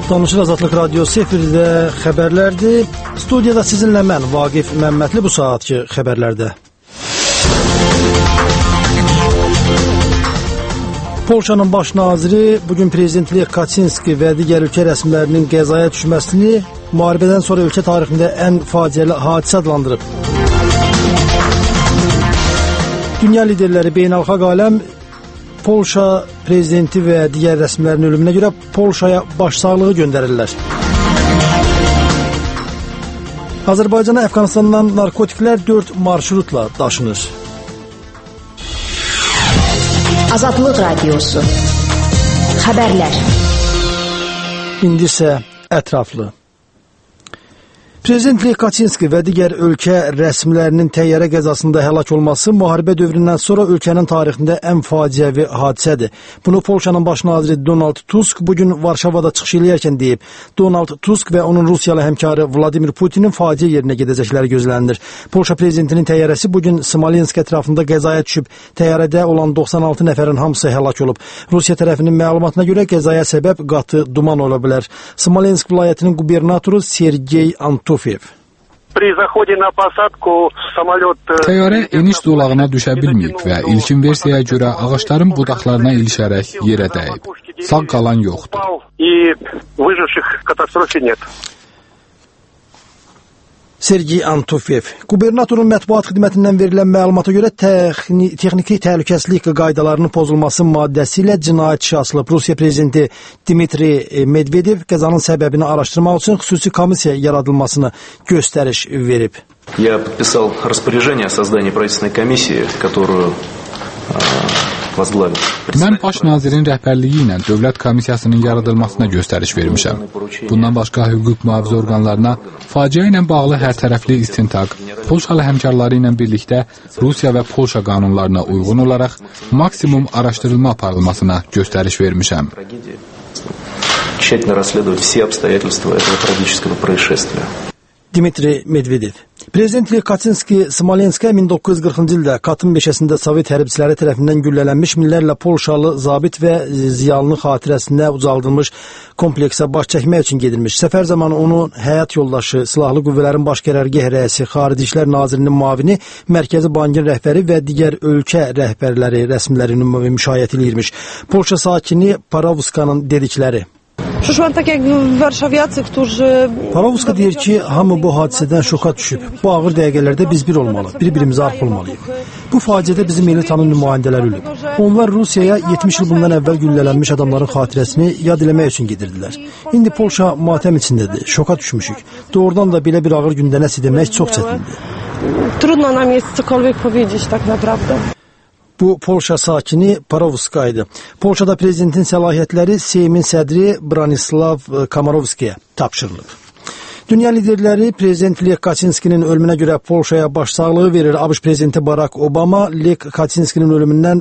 Danışır Azadlıq Radiosu efirdə xəbərlərdir. Studiyada sizinlə mən, Vaqif Məmmədli, bu saatki xəbərlərdə. Polşanın baş naziri bugün Prezident Lech Kaczynski və digər ölkə rəsmilərinin qəzaya düşməsini müharibədən sonra ölkə tarixində ən faciəli hadisə adlandırıb. Dünya liderləri beynəlxalq aləm Polşa prezidenti və digər rəsmilərin ölümünə görə Polşaya başsağlığı göndərirlər. Azərbaycana Əfqanistandan narkotiklər 4 marşrutla daşınır. Azadlıq Radiosu. Xəbərlər. İndi isə ətraflı. Prezident Lech Kaczynski və digər ölkə rəsmilərinin təyyarə qəzasında həlak olması müharibə dövründən sonra ölkənin tarixində ən faciəvi hadisədir. Bunu Polşanın baş naziri Donald Tusk bugün Varşavada çıxış eləyərkən deyib. Donald Tusk və onun Rusiyalı həmkarı Vladimir Putinin faciə yerinə gedəcəkləri gözlənilir. Polşa prezidentinin təyyarəsi bugün Smolensk ətrafında qəzaya düşüb. Təyyarədə olan 96 nəfərin hamısı həlak olub. Rusiya tərəfinin məlumatına görə qəzaya səbəb qatı duman ola bilər. Smolensk vilayətinin qubernatoru Sergey Antofiev. Təyyarə eniş zolağına düşə bilməyib və ilkin versiyaya görə ağacların budaqlarına ilişərək yerə dəyib. Sağ qalan yoxdur. Sergey Antofiev. Qubernatorun mətbuat xidmətindən verilən məlumata görə texniki təhlükəsizlik qaydalarının pozulması maddəsi ilə cinayət işi açılıb. Rusiya prezidenti Dmitri Medvedev qəzanın səbəbini araşdırmaq üçün xüsusi komissiya yaradılmasını göstəriş verib. Я подписал распоряжение о создании правительственной комиссии, которую возглавил. Mən baş nazirin rəhbərliyi ilə dövlət komissiyasının yaradılmasına göstəriş vermişəm. Bundan başqa hüquq mühafizə orqanlarına faciə ilə bağlı hərtərəfli istintaq, Polşalı həmkarları ilə birlikdə Rusiya və Polşa qanunlarına uyğun olaraq maksimum araşdırılma aparılmasına göstəriş vermişəm. Тщательно расследовать все обстоятельства этого трагического происшествия. Dmitri Medvedev. Prezident Lech Kaczynski Smolenskə 1940-cı ildə Katın meşəsində Sovet hərbçiləri tərəfindən güllələnmiş minlərlə Polşalı zabit və ziyalının xatirəsinə ucaldılmış kompleksə baş çəkmək üçün gedilmiş. Səfər zamanı onun həyat yoldaşı, silahlı qüvvələrin baş qərargah rəisi, Xarici İşlər Nazirinin müavini, Mərkəzi Bankın rəhbəri və digər ölkə rəhbərləri, rəsmiləri müşayiət eləyirmiş. Polşa sakini Parawskanın dedikləri. Parawska deyir ki, hamı bu hadisədən şoka düşüb. Bu ağır dəqiqələrdə biz bir olmalı, bir-birimizə arx olmalıyıq. Bu faciədə bizim elitanın nümayəndələri ölüb. Onlar Rusiyaya 70 il bundan əvvəl güllələnmiş adamların xatirəsini yad eləmək üçün gedirdilər. İndi Polşa matəm içindədir, şoka düşmüşük. Doğrudan da belə bir ağır gündə nəsə demək çox çətindir. Trudno nam jest cokolwiek powiedzieć tak naprawdę. Bu Polşa sakini Parawska idi. Polşada prezidentin səlahiyyətləri Seymin sədri Branislav Komorowskiyə tapşırılıb. Dünya liderləri Prezident Lech Kaczynskinin ölümünə görə Polşaya başsağlığı verir. ABŞ prezidenti Barack Obama Lech Kaczynskinin ölümündən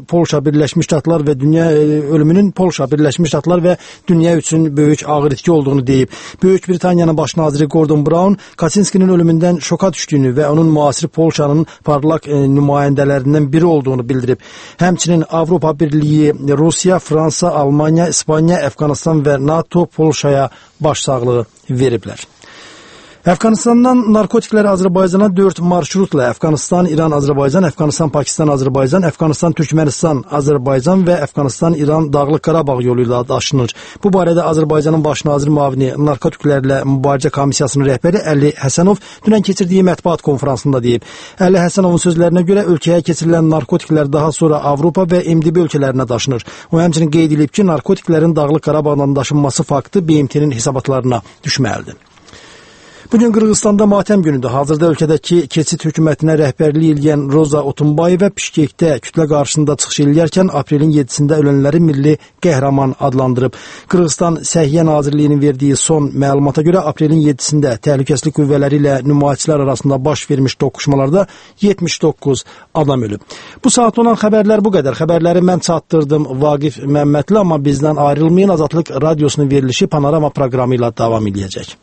ölümünün Polşa, Birləşmiş Ştatlar və dünya üçün böyük ağır itki olduğunu deyib. Böyük Britaniyanın baş naziri Gordon Brown Kaczynskinin ölümündən şoka düşdüyünü və onun müasir Polşanın parlaq nümayəndələrindən biri olduğunu bildirib. Həmçinin Avropa Birliyi, Rusiya, Fransa, Almanya, İspanya, Əfqanistan və NATO Polşaya başsağlığı veriblər. Əfqanistandan narkotiklər Azərbaycana 4 marşrutla Əfqanistan, İran, Azərbaycan, Əfqanistan, Pakistan, Azərbaycan, Əfqanistan, Türkmənistan, Azərbaycan və Əfqanistan, İran, Dağlıq Qarabağ yolu ilə daşınır. Bu barədə Azərbaycanın baş naziri müavini Narkotiklərlə Mübarizə Komissiyasının rəhbəri Əli Həsənov dünən keçirdiyi mətbuat konfransında deyib. Əli Həsənovun sözlərinə görə ölkəyə keçirilən narkotiklər daha sonra Avropa və MDB ölkələrinə daşınır. O həmçinin qeyd edib ki, narkotiklərin Dağlıq Qarabağdan daşınması faktı BMT-nin hesabatlarına düşməlidir. Bugün Qırğızstanda matəm günüdür. Hazırda ölkədəki keçid hökumətinə rəhbərlik edən Roza Otunbayeva Bişkekdə kütlə qarşısında çıxış eləyərkən aprelin 7-sində ölənləri milli qəhrəman adlandırıb. Qırğızstan Səhiyyə Nazirliyinin verdiyi son məlumata görə aprelin 7-sində təhlükəsizlik qüvvələri ilə nümayişçilər arasında baş vermiş toqquşmalarda 79 adam ölüb. Bu saat olan xəbərlər bu qədər. Xəbərləri mən çatdırdım Vaqif Məmmədli, amma bizdən ayrılmayın. Azadlıq Radiosunun verilişi Panorama proqramı ilə davam edəcək.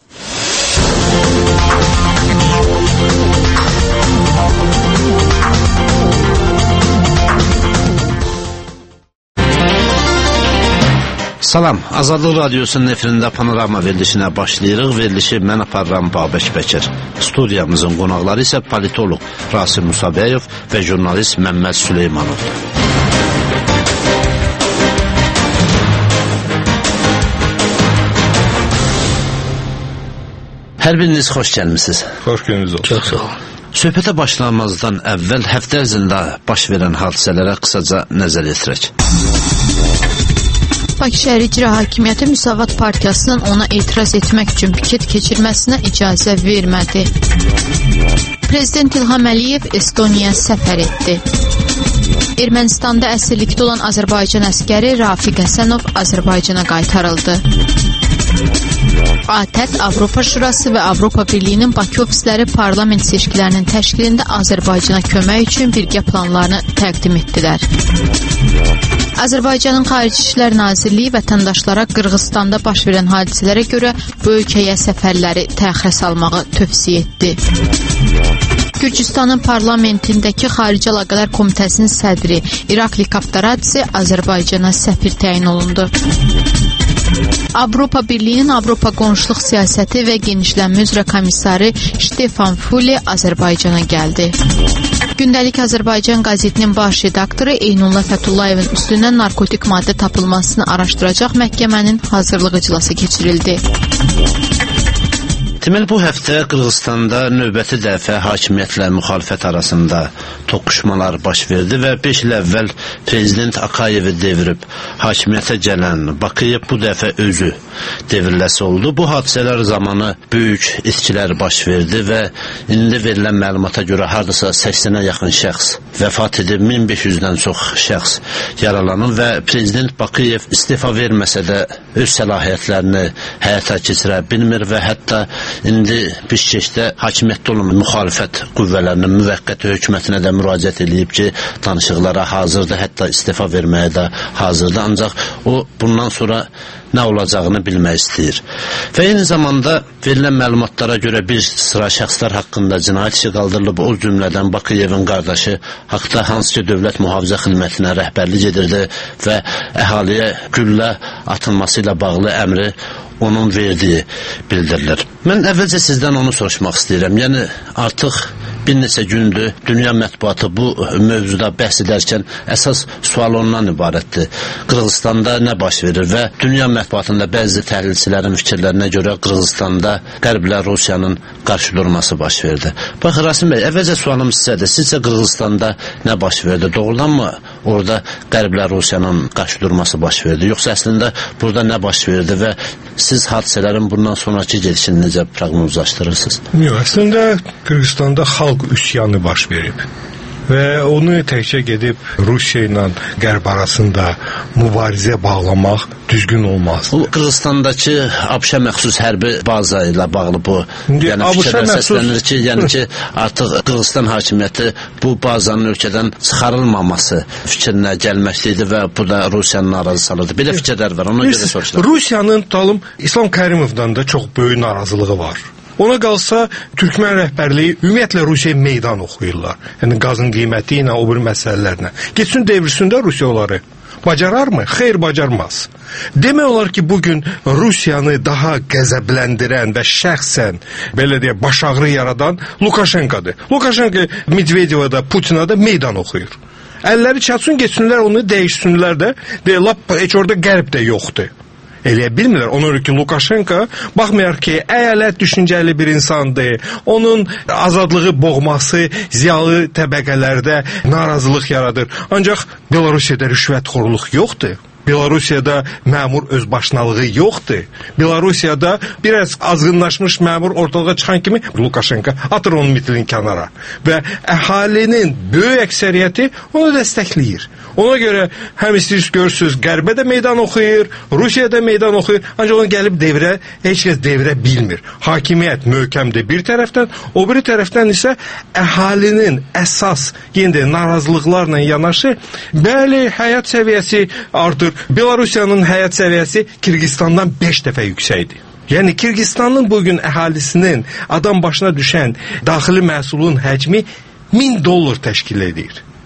Salam, Azadlıq Radiosunun efirində Panorama verilişinə başlayırıq. Verilişi mən aparıram Babək Bəkir. Studiyamızın qonaqları isə politolog Rasim Musabəyov və jurnalist Məmməd Süleymanovdur. Hər biriniz xoş gəlmisiniz. Xoş gününüz olsun. Çox sağ olun. Söhbətə başlamazdan əvvəl həftə ərzində baş verən hadisələrə qısaca nəzər yetirək. Bakı şəhər İcra Hakimiyyəti Müsavat Partiyasının ona etiraz etmək üçün piket keçirməsinə icazə vermədi. Prezident İlham Əliyev Estoniyaya səfər etdi. Ermənistanda əsirlikdə olan Azərbaycan əskəri Rafiq Həsənov Azərbaycana qaytarıldı. ATƏT, Avropa Şurası və Avropa Birliyinin Bakı ofisləri parlament seçkilərinin təşkilində Azərbaycana kömək üçün birgə planlarını təqdim etdilər. Azərbaycanın Xarici İşlər Nazirliyi vətəndaşlara Qırğızstanda baş verən hadisələrə görə bu ölkəyə səfərləri təxirə salmağı tövsiyə etdi. Gürcüstanın parlamentindəki Xarici Əlaqələr Komitəsinin sədri İrakli Kaptaradze Azərbaycana səfir təyin olundu. Avropa Birliyinin Avropa Qonşuluq Siyasəti və Genişlənmə üzrə komissarı Stefan Füle Azərbaycana gəldi. Gündəlik Azərbaycan qəzetinin baş redaktoru Eynullah Fətullayevin üstündən narkotik maddə tapılmasını araşdıracaq məhkəmənin hazırlıq iclası keçirildi. Deməli, bu həftə Qırğızstanda növbəti dəfə hakimiyyətlə müxalifət arasında toqquşmalar baş verdi və 5 il əvvəl Prezident Akayevi devirib hakimiyyətə gələn Bakiyev bu dəfə özü devriləsi oldu. Bu hadisələr zamanı böyük itkilər baş verdi və indi verilən məlumata görə hardasa 80-ə yaxın şəxs vəfat edib, 1500-dən çox şəxs yaralanıb və Prezident Bakiyev istifa verməsə də öz səlahiyyətlərini həyata keçirə bilmir və hətta indi Bişkeşdə hakimiyyətdə olan müxalifət qüvvələrinin müvəqqəti hökumətinə də müraciət edib ki, danışıqlara hazırdır, hətta istifa verməyə də hazırdır. Ancaq o bundan sonra nə olacağını bilmək istəyir. Və eyni zamanda verilən məlumatlara görə bir sıra şəxslər haqqında cinayət işi qaldırılıb. O cümlədən Bakıyevin qardaşı haqda hansı ki dövlət mühafizə xidmətinə rəhbərlik edirdi və əhaliyə güllə atılması ilə bağlı əmri onun verdiyi bildirilir. Mən əvvəlcə sizdən onu soruşmaq istəyirəm. Yəni artıq bir neçə gündür dünya mətbuatı bu mövzuda bəhs edərkən əsas sual ondan ibarətdir. Qırğızstanda nə baş verir və dünya mətbuatında bəzi təhlilçilərin fikirlərinə görə Qırğızstanda Qərblə Rusiyanın qarşı durması baş verdi. Bax, Rasim bəy, əvvəlcə sualım sizədir. Sizcə Qırğızstanda nə baş verdi? Doğrudanmı orada Qərblə Rusiyanın qarşı durması baş verdi? Yoxsa əslində burada nə baş verdi və siz hadisələrin bundan sonraki gedişini necə proqnozlaşdırırsınız? Yox, əslində Qırğızstanda xalq üsyanı baş verib və onu təkcə gedib Rusiya ilə Qərb arasında mübarizə bağlamaq düzgün olmaz. Bu Qırğızstandakı ABŞ-ə məxsus hərbi baza ilə bağlı bu fikirlər səslənir ki, yəni ki, artıq Qırğızstan hakimiyyəti bu bazanın ölkədən çıxarılmaması fikrinə gəlməkdəydi və bu da Rusiyanın narazı salırdı. Belə fikirlər var, ona görə soruşdular. Rusiyanın İslam Kərimovdan da çox böyük narazılığı var. Ona qalsa Türkmen rəhbərliyi ümumiyyətlə Rusiyaya meydan oxuyurlar. Yəni qazın qiyməti ilə, o bir məsələlərlə. Getsin devirsin də Rusiya onları. Bacararmı? Xeyr, bacarmaz. Demək olar ki, bugün Rusiyanı daha qəzəbləndirən və şəxsən, belə deyək, baş ağrı yaradan Lukashenko'dur. Lukashenko Medvedevə da, Putinə də meydan oxuyur. Əlləri çatsın, geçsinlər, onu dəyişsinlər də, heç orada qərb də yoxdur. Eləyə bilmirlər. Ona görə ki, Lukashenko baxmayaraq ki, əyalət düşüncəli bir insandır. Onun azadlığı boğması ziyalı təbəqələrdə narazılıq yaradır. Ancaq Belarusiyada rüşvətxorluq yoxdur. Belarusiyada məmur özbaşınalığı yoxdur. Belarusiyada biraz azğınlaşmış məmur ortalığa çıxan kimi Lukashenko atır onun mitilini kənara. Və əhalinin böyük əksəriyyəti onu dəstəkləyir. Ona görə həm istəyirsiniz görürsünüz, Qərbə də meydan oxuyur, Rusiya da meydan oxuyur, ancaq onu gəlib devirə, heç kəs devirə bilmir. Hakimiyyət möhkəmdir bir tərəfdən, o biri tərəfdən isə əhalinin əsas yenə narazılıqlarla yanaşı, bəli, həyat səviyyəsi artır. Belarusiyanın həyat səviyyəsi Kirgistandan 5 dəfə yüksəkdir. Yəni Kirgistanın bugün əhalisinin adam başına düşən daxili məhsulun həcmi $1000 təşkil edir.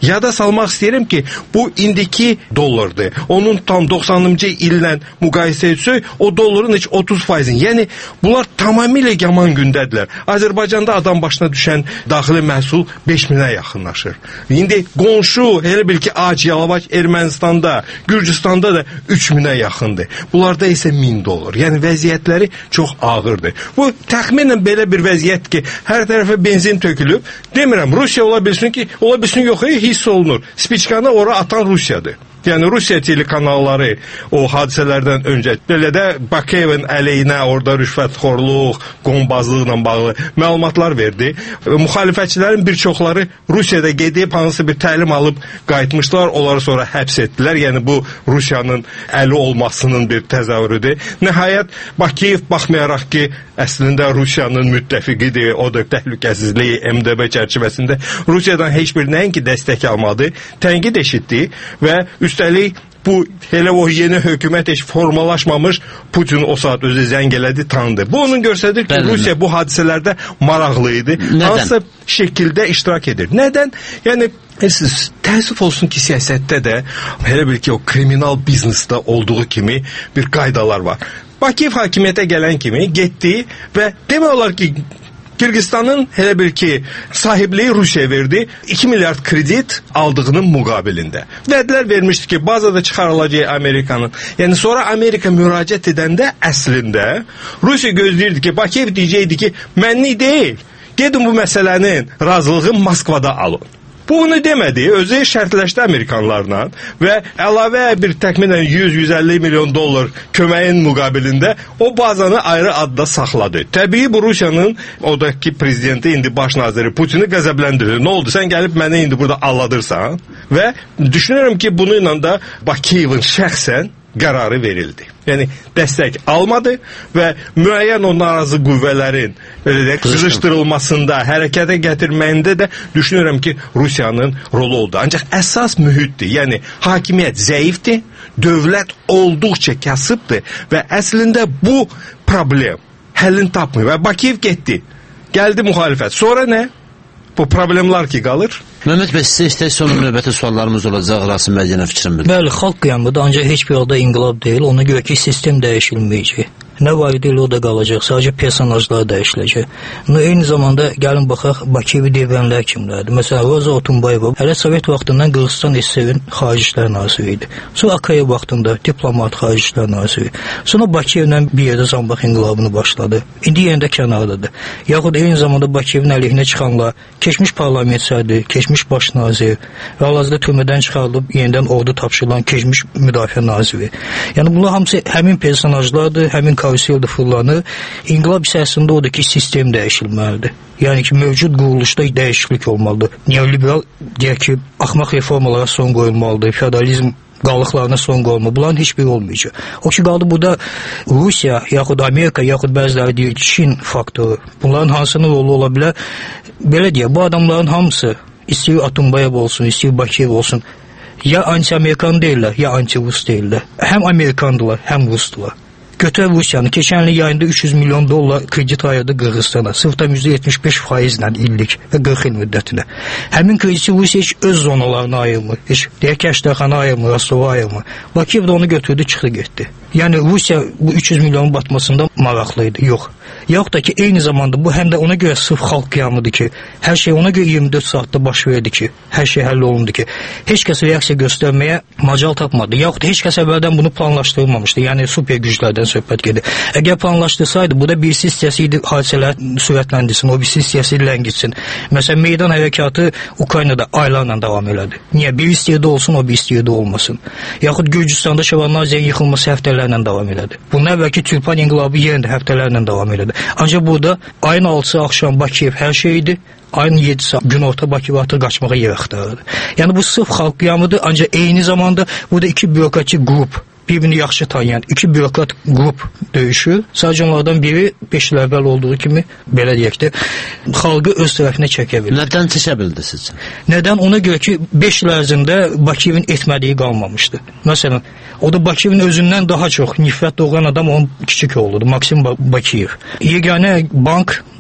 yada salmaq istəyirəm ki, bu indiki dollardır. Onun tam 90-cı illə müqayisə etsək, o dolların heç 30%. Yəni bunlar tamamilə yaman gündədirlər. Azərbaycanda adam başına düşən daxili məhsul 5.000-ə yaxınlaşır. İndi qonşu, elə bil ki, Ac-Yalavac Ermənistanda, Gürcüstanda da 3.000-ə yaxındır. Bunlarda isə 1000 dollar. Yəni vəziyyətləri çox ağırdır. Bu təxminən belə bir vəziyyət ki, hər tərəfə benzin tökülüb. Demirəm, Rusiya ola bilsin ki, yox, hiss olunur. Spiçkanı ora atan Rusiyadır. Yəni Rusiya telekanalları o hadisələrdən öncə belə də Bakıyevin əleyhinə orada rüşvətxorluq, qombazlıqla bağlı məlumatlar verdi. Müxalifətçilərin bir çoxları Rusiyada gedib hansısa bir təlim alıb qayıtmışlar, onları sonra həbs etdilər. Yəni bu Rusiyanın əli olmasının bir təzahürüdür. Nəhayət Bakiyev baxmayaraq ki, əslində Rusiyanın müttəfiqidir, o da təhlükəsizliyi MDB çərçivəsində Rusiyadan heç bir nəinki dəstək almadı, tənqid eşitdi və üstəlik bu elə o yeni hökumət heç formalaşmamış, Putin o saat özü zəng elədi, tanıdı. Bu onun göstərir ki, Rusiya bu hadisələrdə maraqlı idi. Hansısa şəkildə iştirak edir. Nədən? Yəni təəssüf olsun ki, siyasətdə də elə bil ki, o kriminal biznesdə olduğu kimi bir qaydalar var. Bakiyev hakimiyyətə gələn kimi getdi və demək olar ki, Kırgızistanın elə bir ki, sahibliyi Rusiyaya verdi, 2 milyard kredit aldığının müqabilində. Vədlər vermişdi ki, bazada çıxarılacaq Amerikanın. Yəni sonra Amerika müraciət edəndə əslində Rusiya gözləyirdi ki, Bakiyev deyəcəkdi ki, mənlik deyil, gedin bu məsələnin razılığını Moskvada alın. Bu bunu demədi, özü şərtləşdi Amerikanlarla və əlavə bir təxminən 100-150 milyon dollar köməyin müqabilində o bazanı ayrı adda saxladı. Təbii bu Rusiyanın odakı prezidenti, indi baş naziri Putini qəzəbləndirir. Nə oldu, sən gəlib məni indi burada aldadırsan və düşünürəm ki, bununla da Bakiyevin şəxsən qərarı verildi. Yəni dəstək almadı və müəyyən o narazı qüvvələrin qızışdırılmasında, hərəkətə gətirməyində də düşünürəm ki, Rusiyanın rolu oldu. Ancaq əsas mühitdir. Yəni hakimiyyət zəifdir, dövlət olduqca kasıbdır və əslində bu problem həllini tapmır və Bakiyev getdi. Gəldi müxalifət. Sonra nə? Bu problemlər ki qalır. Mehmet bəy, sizə istək son növbəti suallarımız olacaq, Rasim bəy yenə fikrin bilir. Bəli, xalq qiyamıdır, ancaq heç bir halda inqilab deyil, ona görə ki, sistem dəyişilməyəcək. Nə var idi, o da qalacaq, sadəcə personajlar dəyişiləcək. Eyni zamanda gəlin baxaq, Bakiyevi devrənlər kimlərdir? Məsələn, Roza Otunbayeva hələ Sovet vaxtından Qırğızstan SSR-in xarici işlər naziri idi. Sonra Akayev vaxtında diplomat, xarici işlər naziri. Sonra Bakiyevlə bir yerdə Zambaq inqilabını başladı. İndi yerində kənardadır. Yaxud eyni zamanda Bakiyevin əleyhinə çıxanlar, keçmiş parlamentçidir, keçmiş baş nazir və hal-hazırda türmədən çıxarılıb yenidən ordu tapşırılan keçmiş müdafiə naziri. Yəni bunlar hamısı həmin personajlardır, həmin karuseldə fırlanır. İnqilab içərisində odur ki, sistem dəyişilməlidir. Yəni ki, mövcud quruluşda dəyişiklik olmalıdır. Neoliberal deyək ki, axmaq reformalara son qoyulmalıdır, feodalizm qalıqlarına son qoyulmalıdır. Bunların heç biri olmayacaq. O ki, qaldı burada Rusiya, yaxud Amerika, yaxud bəziləri deyir Çin faktoru. Bunların hansının rolu ola bilər? Belə deyək, bu adamların hamısı, istəyir Atunbayev olsun, istəyir Bakiyev olsun, ya anti-Amerikan deyirlər, ya anti-Rus deyirlər. Həm Amerikandılar, həm Rusdular. Götür Rusiyanı, keçən il yayında 300 milyon dollar kredit ayırdı Qırğızstana, sırfdan %75%-lə illik və 40 il müddətinə. Həmin krediti Rusiya heç öz zonalarına ayırmır, heç deyək Əşdərxana ayırmır, Rostova ayırmır. Bakiyev də onu götürdü, çıxdı getdi. Yəni Rusiya bu 300 milyonun batmasında maraqlıydı, yox. Yaxud da ki, eyni zamanda bu həm də ona görə sırf xalq qiyamıdır ki, hər şey ona görə 24 saatda baş verdi ki, hər şey həll olundu ki, heç kəs reaksiya göstərməyə macal tapmadı. Yaxud heç kəs əvvəldən bunu planlaşdırmamışdı, yəni super güclərdən söhbət gedir. Əgər planlaşdırsaydı, bu da birisi hissəsi hadisələr sürətləndirsin, o birisi hissəsi ləngitsin. Məsələn, meydan hərəkatı Ukraynada aylarla davam elədi. Niyə? Bir istəyirdə olsun, o bir istəyirdə olmasın. Yaxud Gürcüstanda Şevanaziyənin yıxılması həftələrlə davam elədi. Bunun əvvəlki Türkmen inqilabı yerində həftələrlə davam elədi. Ancaq burada ayın 6-sı axşam Bakiyev hər şey idi, ayın 7-si gün orta Bakiyev atır qaçmağa yer axtarırdı. Yəni bu sırf xalq qiyamıdır, ancaq eyni zamanda burada iki bürokratçı qrup, bir-birini yaxşı tanıyan iki bürokrat qrup döyüşür. Sadəcə onlardan biri 5 il əvvəl olduğu kimi, belə deyək də, xalqı öz tərəfinə çəkə bilir. Nədən çəkə bildi sizcə? Nədən? Ona görə ki, 5 il ərzində Bakiyevin etmədiyi qalmamışdı. Məsələn, o da Bakiyevin özündən daha çox nifrət doğuran adam onun kiçik oğludur, Maksim Bakiyev. Yeganə bank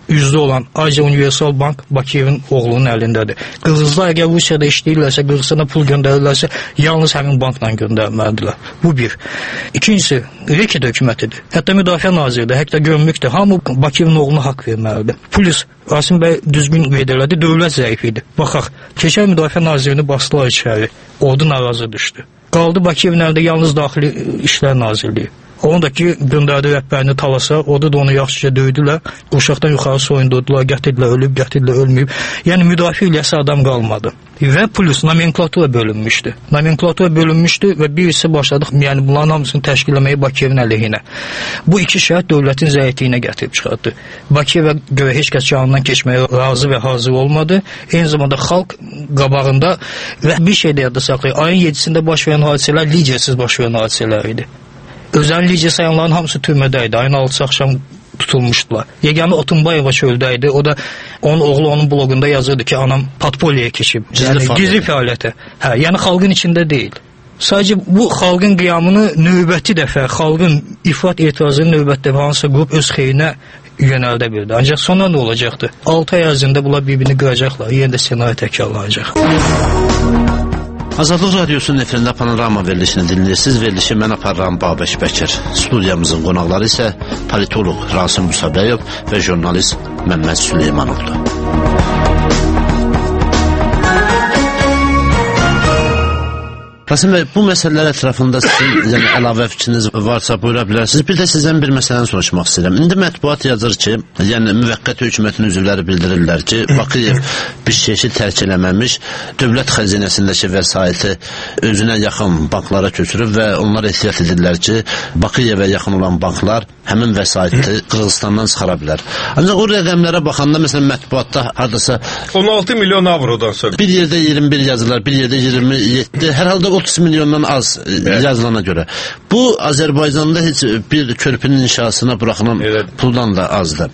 üzvü olan Asia Universal Bank Bakıyevin oğlunun əlindədir. Qırğızlar əgər Rusiyada işləyirlərsə, Qırğızstana pul göndərirlərsə, yalnız həmin bankla göndərməlidirlər. Bu bir. İkincisi, Reket hökumətidir. Hətta Müdafiə Naziridir, hətta gömrükdür. Hamı Bakıyevin oğluna haqq verməlidir. Polis, Rasim bəy düzgün qeyd elədi, dövlət zəif idi. Baxaq, keçən Müdafiə Nazirini basdılar içəri, ordu narazı düşdü. Qaldı Bakıyevin əlində yalnız Daxili İşlər Nazirliyi. Onun da ki, göndərdi rəhbərini talasa, orada da onu yaxşıca döydülər, uşaqdan yuxarı soyundurdular, gətirdilər, ölüb, gətirdilər, ölməyib. Yəni, müdafiə eləyəsi adam qalmadı. Və plus nomenklatura bölünmüşdü. Nomenklatura bölünmüşdü və birisi başladıq, yəni bunların hamısını təşkil etməyi Bakıyevin əleyhinə. Bu iki şərt dövlətin zəifliyinə gətirib çıxartdı. Bakıyevə görə heç kəs canından keçməyə razı və hazır olmadı. Eyni zamanda xalq qabağında və bir şey də yadda saxlayır. Ayın 7-sində baş verən hadisələr lidersiz baş verən hadisələr idi. Özəl lider sayanların hamısı türmədə idi. Ayın 6-sı axşam tutulmuşdular. Yeganə Otunbayeva çöldə idi. O da onun oğlu onun bloqunda yazırdı ki, anam patpoliyə keçib. Gizli fəaliyyətə. Hə, yəni xalqın içində deyil. Sadəcə bu xalqın qiyamını növbəti dəfə, xalqın ifrat etirazının növbəti dəfə hansısa qrup öz xeyrinə yönəldə bildi. Ancaq sonra nə olacaqdı? 6 ay ərzində bunlar bir-birini qıracaqlar. Yenə də senaryo təkrarlanacaq. Azadlıq Radiosunun efirində Panorama verilişini dinləyirsiniz. Verilişi mən aparıram Babək Bəkir. Studiyamızın qonaqları isə politolog Rasim Musabəyov və jurnalist Məmməd Süleymanovdur. Rasim bəy, bu məsələlər ətrafında sizin yəni, əlavə fikriniz varsa buyura bilərsiniz. Bir də sizdən bir məsələni soruşmaq istəyirəm. İndi mətbuat yazır ki, yəni müvəqqət hökumətin üzvləri bildirirlər ki, Bakıyev Bişkeki tərk eləməmiş, dövlət xəzinəsindəki vəsaiti özünə yaxın banklara köçürüb və onlar ehtiyat edirlər ki, Bakıyevə yaxın olan banklar həmin vəsaiti Qırğızstandan çıxara bilər. Ancaq o rəqəmlərə baxanda, məsələn, mətbuatda hardasa 16 milyon avrodan sonra. Bir yerdə 21 yazırlar, bir yerdə 27, hər halda 30 milyondan az yazılana görə. Bu, Azərbaycanda heç bir körpünün inşasına buraxılan puldan da azdır.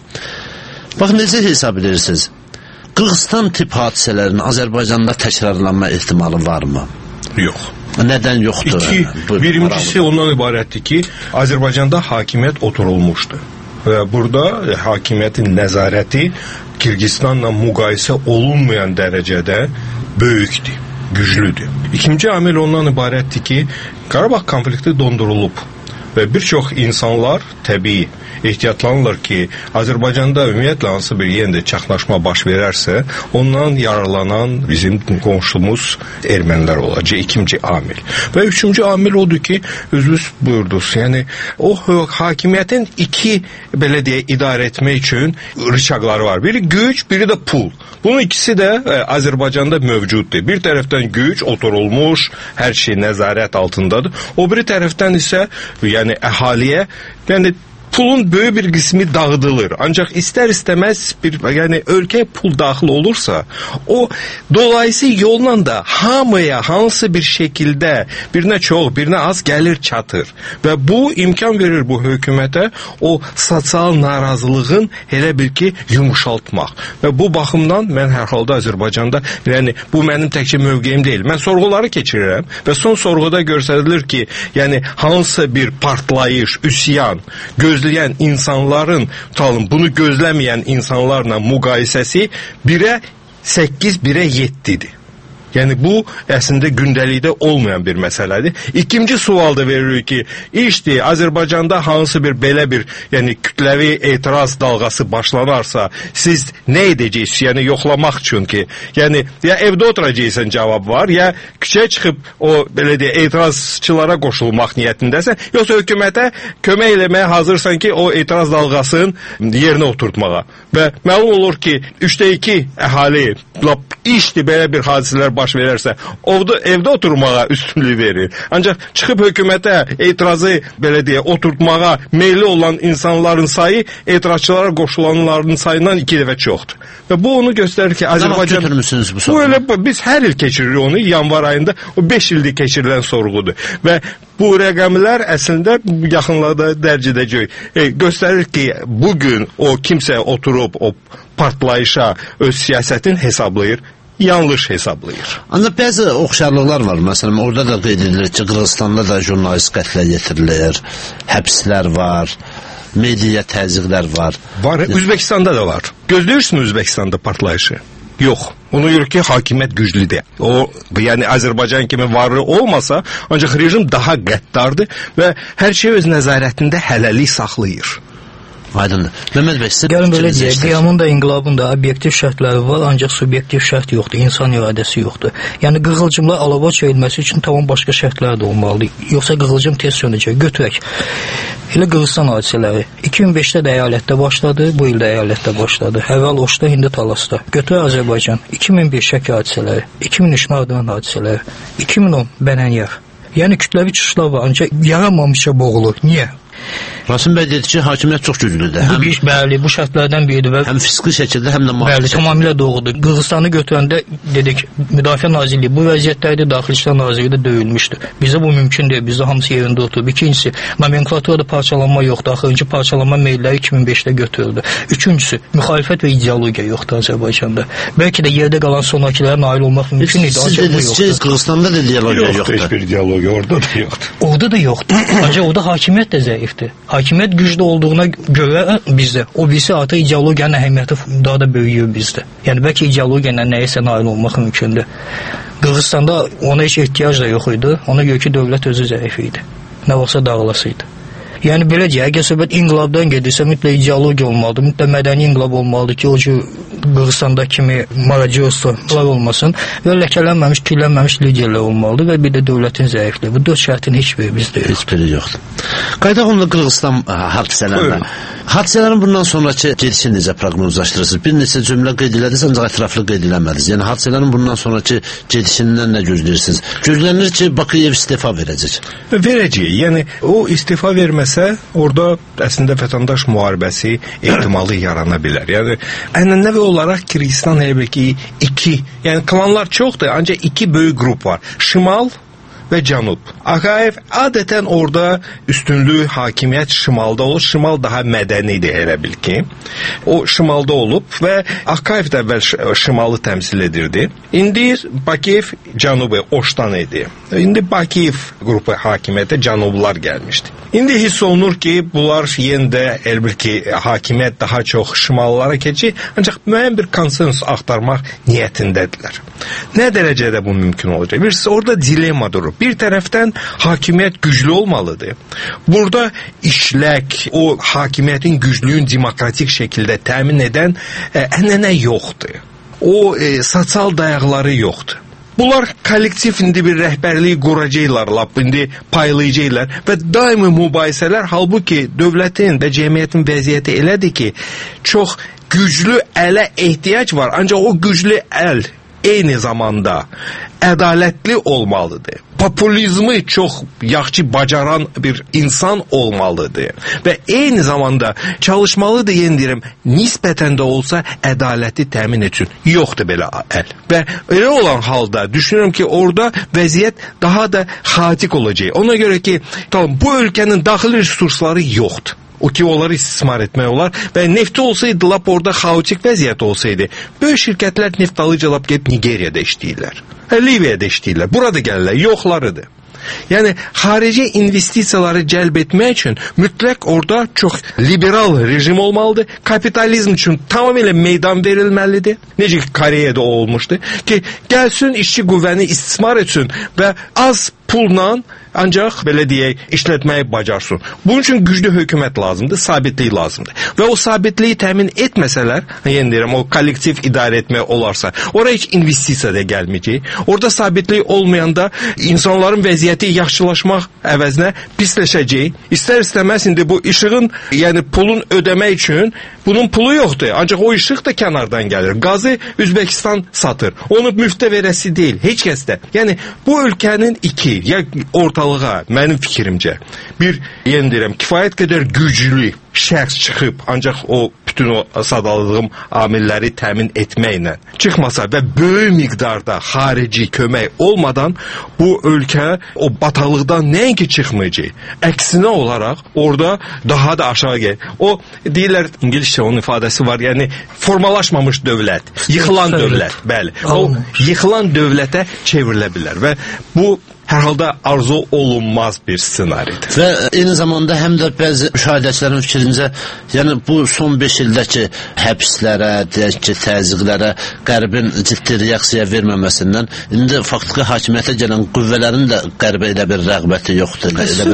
Bax, necə hesab edirsiniz? Qırğızstan tip hadisələrinin Azərbaycanda təkrarlanma ehtimalı varmı? Yox. Nədən yoxdur? Birincisi ondan ibarətdir ki, Azərbaycanda hakimiyyət oturulmuşdur. Və burada hakimiyyətin nəzarəti Qırğızstanla müqayisə olunmayan dərəcədə böyükdür, güclüdür. İkinci amil ondan ibarətdir ki, Qarabağ konflikti dondurulub və bir çox insanlar təbii ehtiyatlanırlar ki, Azərbaycanda ümumiyyətlə hansı bir yenə çaxnaşma baş verərsə, ondan yararlanan bizim qonşumuz ermənilər olacaq. İkinci amil. Və üçüncü amil odur ki, özünüz buyurdunuz, yəni o hakimiyyətin iki, belə deyə, idarə etmək üçün rıçaqları var. Biri güc, biri də pul. Bunun ikisi də Azərbaycanda mövcuddur. Bir tərəfdən güc oturulmuş, hər şey nəzarət altındadır. O biri tərəfdən isə yəni əhaliyə, yəni pulun böyük bir qismi dağıdılır. Ancaq istər-istəməz yəni ölkəyə pul daxil olursa, o dolayısı yolla da hamıya hansı bir şəkildə birinə çox, birinə az gəlir çatır. Və bu imkan verir bu hökumətə o sosial narazılığın elə bil ki yumuşaltmaq. Və bu baxımdan mən hər halda Azərbaycanda, yəni bu mənim təkcə mövqeyim deyil. Mən sorğuları keçirirəm və son sorğuda göstərilir ki, yəni hansı bir partlayış, üsyan gözləyən insanların, tutalım, bunu gözləməyən insanlarla müqayisəsi 1-ə 8, 1-ə 7-dir. Yəni bu əslində gündəlikdə olmayan bir məsələdir. İkinci sual da veririk ki, işdir, Azərbaycanda hansı bir belə bir, yəni kütləvi etiraz dalğası başlanarsa, siz nə edəcəksiniz? Yəni yoxlamaq üçün ki, yəni ya evdə oturacaqsan cavab var, ya küçəyə çıxıb o belə deyə etirazçılara qoşulmaq niyyətindəsən, yoxsa hökumətə kömək eləməyə hazırsan ki, o etiraz dalğasını yerinə oturtmağa. Və məlum olur ki, 3/2 əhali işdir belə bir hadisələr baş verərsə, evdə oturmağa üstünlük verir. Ancaq çıxıb hökumətə etirazı belə deyə oturtmağa meyilli olan insanların sayı etirazçılara qoşulanların sayından 2 dəfə çoxdur. Və bu onu göstərir ki, Azərbaycan bu elə biz hər il keçiririk onu, yanvar ayında o 5 ildir keçirilən sorğudur. Və bu rəqəmlər əslində yaxınlarda dərc edəcək. Göstərir ki, bugün o kimsə oturub o partlayışa öz siyasətini hesablayır. yanlış hesablayır. Ancaq bəzi oxşarlıqlar var. Məsələn, orada da qeyd edilir ki, Qırğızstanda da jurnalist qətlə yetirilir, həbslər var, media təzyiqlər var. Var, Özbəkistanda da var. Gözləyirsiniz Özbəkistanda partlayışı? Yox. Ona görə ki, hakimiyyət güclüdür. O, yəni Azərbaycan kimi varlı olmasa, ancaq rejim daha qəddardır və hər şey öz nəzarətində hələlik saxlayır. Aydındır. Mehmet Bey, siz gəlin belə deyək, qiyamın da, inqilabın da obyektiv şərtləri var, ancaq subyektiv şərt yoxdur, insan iradəsi yoxdur. Yəni qığılcımlar alova çəkilməsi üçün tamam başqa şərtlər də olmalıdır. Yoxsa qığılcım tez sönəcək. Götürək. Elə Qırğızstan hadisələri 2005-də də əyalətdə başladı, bu ildə əyalətdə başladı. Əvvəl Oşda, indi Talasda. Götürək Azərbaycan 2001 Şəki hadisələri, 2003 Nardıran hadisələri, 2010 Bənənyar. Yəni kütləvi çıxışlar var, ancaq yaranmamışa boğulur. Niyə? Rasim bəy dedi ki, hakimiyyət çox güclüdür. Bəli, bu şərtlərdən biridir. Həm fiziki şəkildə, həm də maddi. Bəli, tamamilə doğrudur. Qırğızstanı götürəndə dedik, Müdafiə Nazirliyi bu vəziyyətdəydi, Daxili İşlər Nazirliyi də döyülmüşdü. Bizə bu mümkün deyil, bizdə hamısı yerində oturub. İkincisi, nomenklaturada parçalanma yoxdur. Axırıncı parçalanma meylləri 2005-də götürüldü. Üçüncüsü, müxalifət və ideologiya yoxdur Azərbaycanda. Bəlkə də yerdə qalan sonrakılara nail olmaq mümkün idi, ancaq bu yoxdur. Qırğızstanda da ideologiya yoxdur. Heç bir ideologiya orada da yoxdur. Orada da yoxdur. Ancaq orada hakimiyyət də zəifdir. Hakimiyyət güclü olduğuna görə bizdə, o birisi artıq ideologiyanın əhəmiyyəti daha da böyüyür bizdə. Yəni bəlkə ideologiya ilə nəyisə nail olmaq mümkündür. Qırğızstanda ona heç ehtiyac da yox idi. Ona görə ki, dövlət özü zəif idi. Nə varsa dağılasıydı. Yəni belə deyək, əgər söhbət inqilabdan gedirsə, mütləq ideologiya olmalıdır, mütləq mədəni inqilab olmalıdır ki, o cür Qırğızstanda kimi Maracoslar olmasın və ləkələnməmiş, kirlənməmiş liderlər olmalıdır və bir də dövlətin zəifliyi. Bu 4 şərtin heç biri bizdə yoxdur. Heç biri yoxdur. Qaydaq onunla Qırğızstan hadisələrinə. Hadisələrin bundan sonraki gedişini necə proqnozlaşdırırsınız? Bir neçə cümlə qeyd elədiniz, ancaq ətraflı qeyd eləmədiniz. Yəni hadisələrin bundan sonraki gedişindən nə gözləyirsiniz? Gözlənir ki, Bakiyev istefa verəcək. Verəcək. Yəni o istefa verməsə, orada əslində vətəndaş müharibəsi ehtimalı yarana bilər. Yəni ənənəvi olaraq Qırğızstan elə bil ki, yəni klanlar çoxdur, ancaq 2 böyük qrup var. Şimal və Cənub. Ağayev adətən orada üstünlüyü, hakimiyyət şimalda olur. Şimal daha mədənidir elə bil ki. O şimalda olub və Ağayev də əvvəl şimalı təmsil edirdi. İndi Bakiyev Cənubu, Oşdan idi. İndi Bakiyev qrupu hakimiyyətə Cənublular gəlmişdi. İndi hiss olunur ki, bunlar yenə də elə bil ki, hakimiyyət daha çox şimallara keçir, ancaq müəyyən bir konsensus axtarmaq niyyətindədirlər. Nə dərəcədə bu mümkün olacaq? Birisi orada dilemma durur. Bir tərəfdən hakimiyyət güclü olmalıdır. Burada işlək, o hakimiyyətin güclüyün demokratik şəkildə təmin edən ənənə yoxdur. O sosial dayaqları yoxdur. Bunlar kollektiv indi bir rəhbərliyi quracaqlar, indi paylayacaqlar və daimi mübahisələr, halbuki dövlətin və cəmiyyətin vəziyyəti elədir ki, çox güclü ələ ehtiyac var, ancaq o güclü əl eyni zamanda ədalətli olmalıdır. Populizmi çox yaxşı bacaran bir insan olmalıdır və eyni zamanda çalışmalıdır, yendirim, nisbətən də olsa ədaləti təmin etsin. Yoxdur belə əl. Və elə olan halda düşünürüm ki, orada vəziyyət daha da xaotik olacaq. Ona görə ki, tamam, bu ölkənin daxili resursları yoxdur. O ki, onları istismar etmək olar və nefti olsaydı, lap orada xaotik vəziyyət olsaydı, böyük şirkətlər neft alıcılab gedib Nigeriyada işləyirlər, Liviyada işləyirlər, burada gəlirlər, yoxlarıdır. Yəni, xarici investisiyaları cəlb etmək üçün mütləq orada çox liberal rejim olmalıdır. Kapitalizm üçün tamamilə meydan verilməlidir. Necə ki, Koreyada olmuşdu ki, gəlsin, işçi qüvvəni istismar etsin və az pulla ancaq, belə deyək, işlətməyi bacarsın. Bunun üçün güclü hökumət lazımdır, sabitlik lazımdır. Və o sabitliyi təmin etməsələr, yəni deyirəm, o kollektiv idarə etmək olarsa, oraya heç investisiya da gəlməyəcək. Orada sabitlik olmayanda insanların vəziyyəti yaxşılaşmaq əvəzinə pisləşəcək. İstər-istəməz indi bu işığın, yəni pulun ödəmək üçün bunun pulu yoxdur. Ancaq o işıq da kənardan gəlir. Qazı Özbəkistan satır. Onu müftə verəsi deyil, heç kəs də. Yəni, bu ölkənin ya ortalığa, mənim fikrimcə, bir, yenə deyirəm, kifayət qədər güclü şəxs çıxıb, ancaq o bütün bütün o sadaladığım amilləri təmin etməklə çıxmasa və böyük miqdarda xarici kömək olmadan bu ölkə o bataqlıqdan nəinki çıxmayacaq, əksinə olaraq orada daha da aşağı gəlir. O deyirlər, İngiliscə onun ifadəsi var, yəni formalaşmamış dövlət, yıxılan dövlət, bəli. O yıxılan dövlətə çevrilə bilər və bu hər halda arzu olunmaz bir ssenaridir. Və eyni zamanda həm də bəzi müşahidəçilərin fikrincə, yəni bu son 5 ildəki həbslərə, deyək ki, təzyiqlərə Qərbin ciddi reaksiya verməməsindən indi faktiki hakimiyyətə gələn qüvvələrin də Qərbə elə bir rəğbəti yoxdur.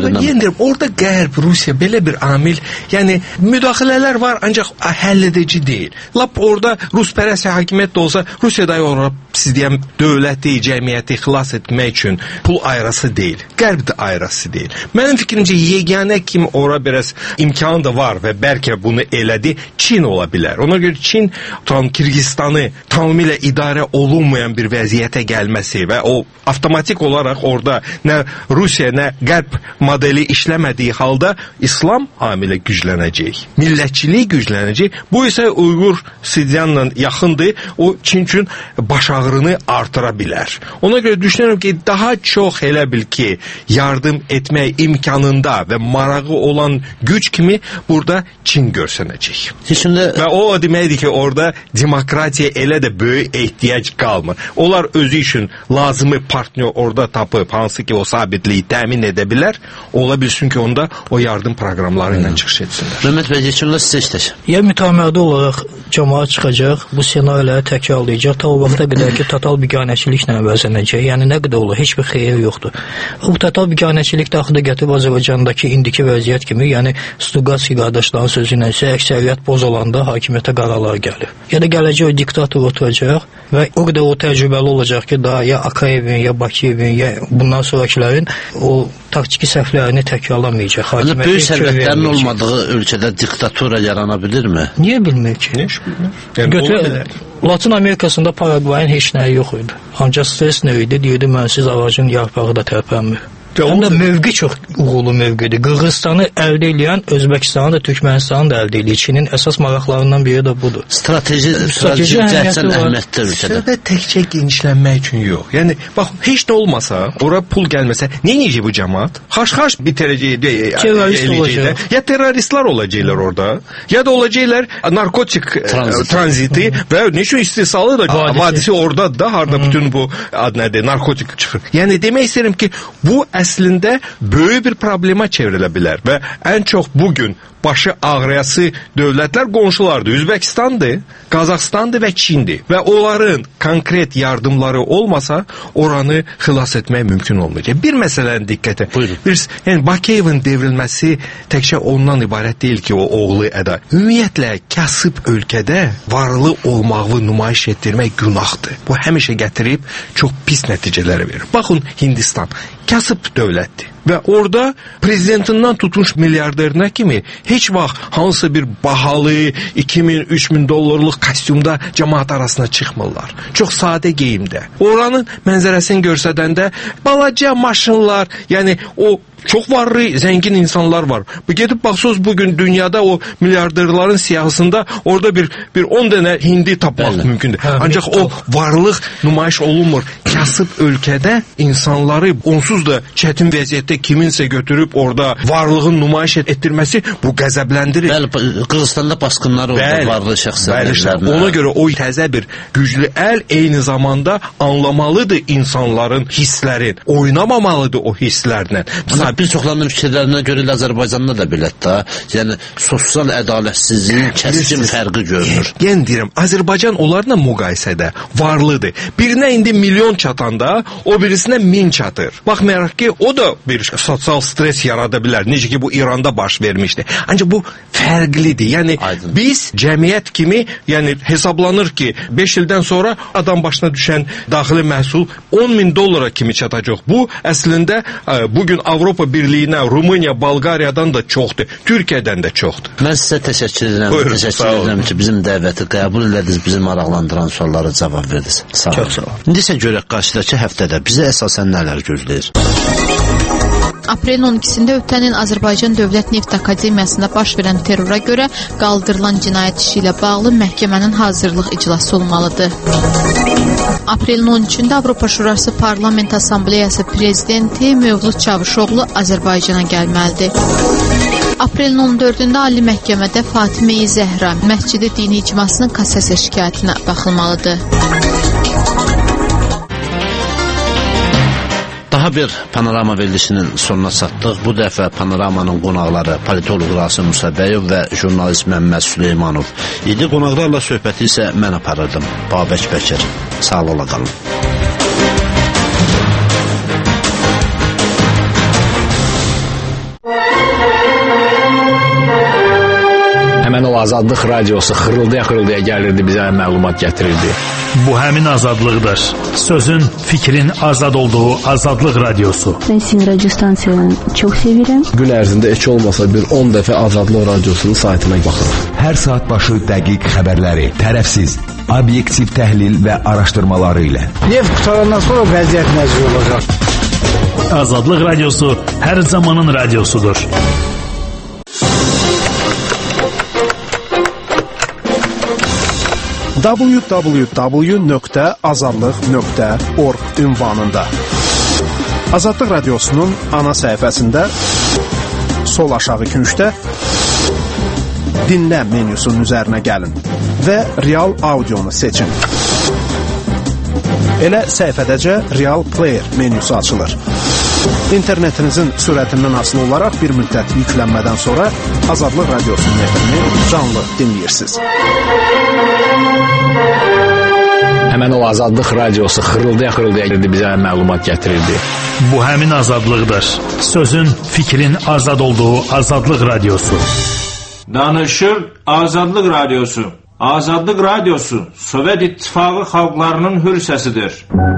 Orada Qərb, Rusiya belə bir amil, yəni müdaxilələr var, ancaq həll edici deyil. Lap orada Ruspərəst hakimiyyət də olsa, Rusiyada olaraq siz deyəm dövləti, cəmiyyəti xilas etmək üçün pul ayrası deyil. Qərb də ayrası deyil. Mənim fikrimcə yeganə kim ora biraz imkanı da var və bəlkə bunu elədi, Çin ola bilər. Ona görə Çin Kirgistanı tamamilə idarə olunmayan bir vəziyyətə gəlməsi və o avtomatik olaraq orada nə Rusiya, nə Qərb modeli işləmədiyi halda İslam amili güclənəcək. Millətçilik güclənəcək. Bu isə Uyğur Sidyanla yaxındır. O Çin üçün baş ağrını artıra bilər. Ona görə düşünürəm ki, daha çox elə bil ki, yardım etmək imkanında və marağı olan güc kimi burada Çin görsənəcək. Və o deməkdir ki, orada demokratiya elə də böyük ehtiyac qalmır. Onlar özü üçün lazımı partnyor orada tapıb, hansı ki o sabitliyi təmin edə bilər, ola bilsin ki, onda o yardım proqramları ilə çıxış etsinlər. Mehmet Bey, yekunla sizə işlək. Ya mütəmmədi olaraq cəmaat çıxacaq, bu senariləri təkrarlayacaq, ta o vaxta qədər ki, total biganəçiliklə əvəzlənəcək. Yəni nə qədər olur, heç bir xeyir yoxdur. Bu total biganəçilik daxildə gətirib Azərbaycandakı indiki vəziyyət kimi, yəni Stugatski qardaşların sözü ilə isə əksəriyyət boz olanda hakimiyyətə qaralar gəlir. Ya da gələcək o diktator oturacaq və o qədər o təcrübəli olacaq ki, daha ya Akayevin, ya Bakıyevin, ya bundan sonrakilərin o taktiki səhvlərini təkrarlamayacaq. Böyük sərvətlərin olmadığı ölkədə diktatura yarana bilirmi? Niyə bilmir ki? Götürək. Latin Amerikasında Paragvayın heç nəyi yox idi. Ancaq stres nə idi? Deyirdi, mənsiz ağacın yarpağı da tərpənmir. Həm də mövqi çox uğurlu mövqidir. Qırğızstanı əldə edən Özbəkistanı da, Türkmənistanı da əldə edir. Çinin əsas maraqlarından biri də budur. Strateji cəhətdən əhəmiyyətli ölkədə. Söhbət təkcə genişlənmək üçün yox. Yəni, bax, heç nə olmasa, ora pul gəlməsə, neyəcək bu cəmaat? Xaş-xaş bitirəcək, ya terroristlər olacaqlar orada, ya da olacaqlar narkotik tranziti və neçə istihsalı da vadisi orada da, harada bütün bu ad nədir, narkotik çıxır. Yəni, demək istəyirəm ki, bu əslində böyük bir problema çevrilə bilər və ən çox bugün başı ağrıyası dövlətlər qonşulardır. Üzbəkistandır, Qazaxstandır və Çindir. Və onların konkret yardımları olmasa, oranı xilas etmək mümkün olmayacaq. Bir məsələni diqqətə. Yəni, Bakıyevin devrilməsi təkcə ondan ibarət deyil ki, o oğlu əda. Ümumiyyətlə, kasıb ölkədə varlı olmağı nümayiş etdirmək günahdır. Bu həmişə gətirib çox pis nəticələri verir. Baxın, Hindistan kasıb dövlətdir. Və orada prezidentindən tutmuş milyarderinə kimi heç vaxt hansı bir bahalı 2000-3000 dollarlıq kostyumda cəmaat arasına çıxmırlar. Çox sadə geyimdə. Oranın mənzərəsini görsədəndə balaca maşınlar, yəni o çox varlı, zəngin insanlar var. Bu gedib baxsınız bugün dünyada o milyarderlərin siyahısında orada bir 10 dənə hindi tapmaq mümkündür. Ancaq o varlıq nümayiş olunmur. Kasıb ölkədə insanları onsuz da çətin vəziyyətdə kiminsə götürüb orada varlığın nümayiş etdirməsi bu qəzəbləndirir. Bəli, Qırğızstanda basqınlar oldu varlı şəxslərlə. Ona görə o təzə bir güclü əl eyni zamanda anlamalıdır insanların hisslərin. Oynamamalıdır o hisslərlə. Bir çoxlarının fikirlərinə görə Azərbaycanda da belətdə, yəni sosial ədalətsizliyin kəskin fərqi görünür. Yəni deyirəm, Azərbaycan onlarla müqayisədə varlıdır. Birinə indi milyon çatanda, o birisinə 1000 çatır. Baxmayaraq ki, o da bir sosial stres yarada bilər. Necə ki, bu İranda baş vermişdi. Ancaq bu fərqlidir. Yəni, biz cəmiyyət kimi, yəni hesablanır ki, 5 ildən sonra adam başına düşən daxili məhsul 10.000 dollara kimi çatacaq. Bu, əslində, bugün Avropa Birliyinə, Rumıniya, Bolqariyadan da çoxdur. Türkiyədən də çoxdur. Mən sizə təşəkkür edirəm. Təşəkkür edirəm ki, bizim dəvəti qəbul ediniz, bizi maraqlandıran suallara cavab verdiniz. Sağ olun. İndi isə görək qarşıdakı həftədə bizə əsasən nələr gözləyir? Aprelin 12-sində ötən il Azərbaycan Dövlət Neft Akademiyasında baş verən terrora görə qaldırılan cinayət işi ilə bağlı məhkəmənin hazırlıq iclası olmalıdır. Aprelin 13-də Avropa Şurası Parlament Assambleyası prezidenti Mövlud Çavuşoğlu Azərbaycana gəlməlidir. Aprelin 14-də Ali Məhkəmədə Fatimə-i Zəhra Məscidi Dini İcmasının kassasiya şikayətinə baxılmalıdır. Daha bir panorama verilişinin sonuna çatdıq. Bu dəfə panoramanın qonaqları politoloq Rasim Musabəyov və jurnalist Məmməd Süleymanov idi. Qonaqlarla söhbəti isə mən aparırdım. Babək Bəkir. Sağ ola qalın. Həmən o Azadlıq radiosu xırıldaya gəlirdi, bizə məlumat gətirirdi. Bu həmin azadlıqdır. Sözün, fikrin azad olduğu Azadlıq radiosu. Ben sizin radyo stansiyanı çok severim. Gün ərzində heç olmasa bir 10 dəfə Azadlıq radiosunun saytına baxırıq. Hər saat başı dəqiq xəbərləri, tərəfsiz, obyektiv təhlil və araşdırmaları ilə. Neft qutarandan sonra vəziyyət nəzir olacaq. Azadlıq radiosu hər zamanın radiosudur. www.azadlıq.org ünvanında Azadlıq radiosunun ana səhifəsində sol aşağı küncdə dinlə menyusunun üzərinə gəlin və real audionu seçin. Elə səhifədəcə Real Player menyusu açılır. İnternetinizin sürətindən asılı olaraq bir müddət yüklənmədən sonra Azadlıq radiosunun efini canlı dinləyirsiniz. Həmən o Azadlıq radiosu xırıldaya gəlirdi, bizə məlumat gətirirdi. Bu həmin azadlıqdır. Sözün, fikrin azad olduğu Azadlıq radiosu. Danışır Azadlıq radiosu. Azadlıq radiosu Sovet İttifaqı xalqlarının hür səsidir.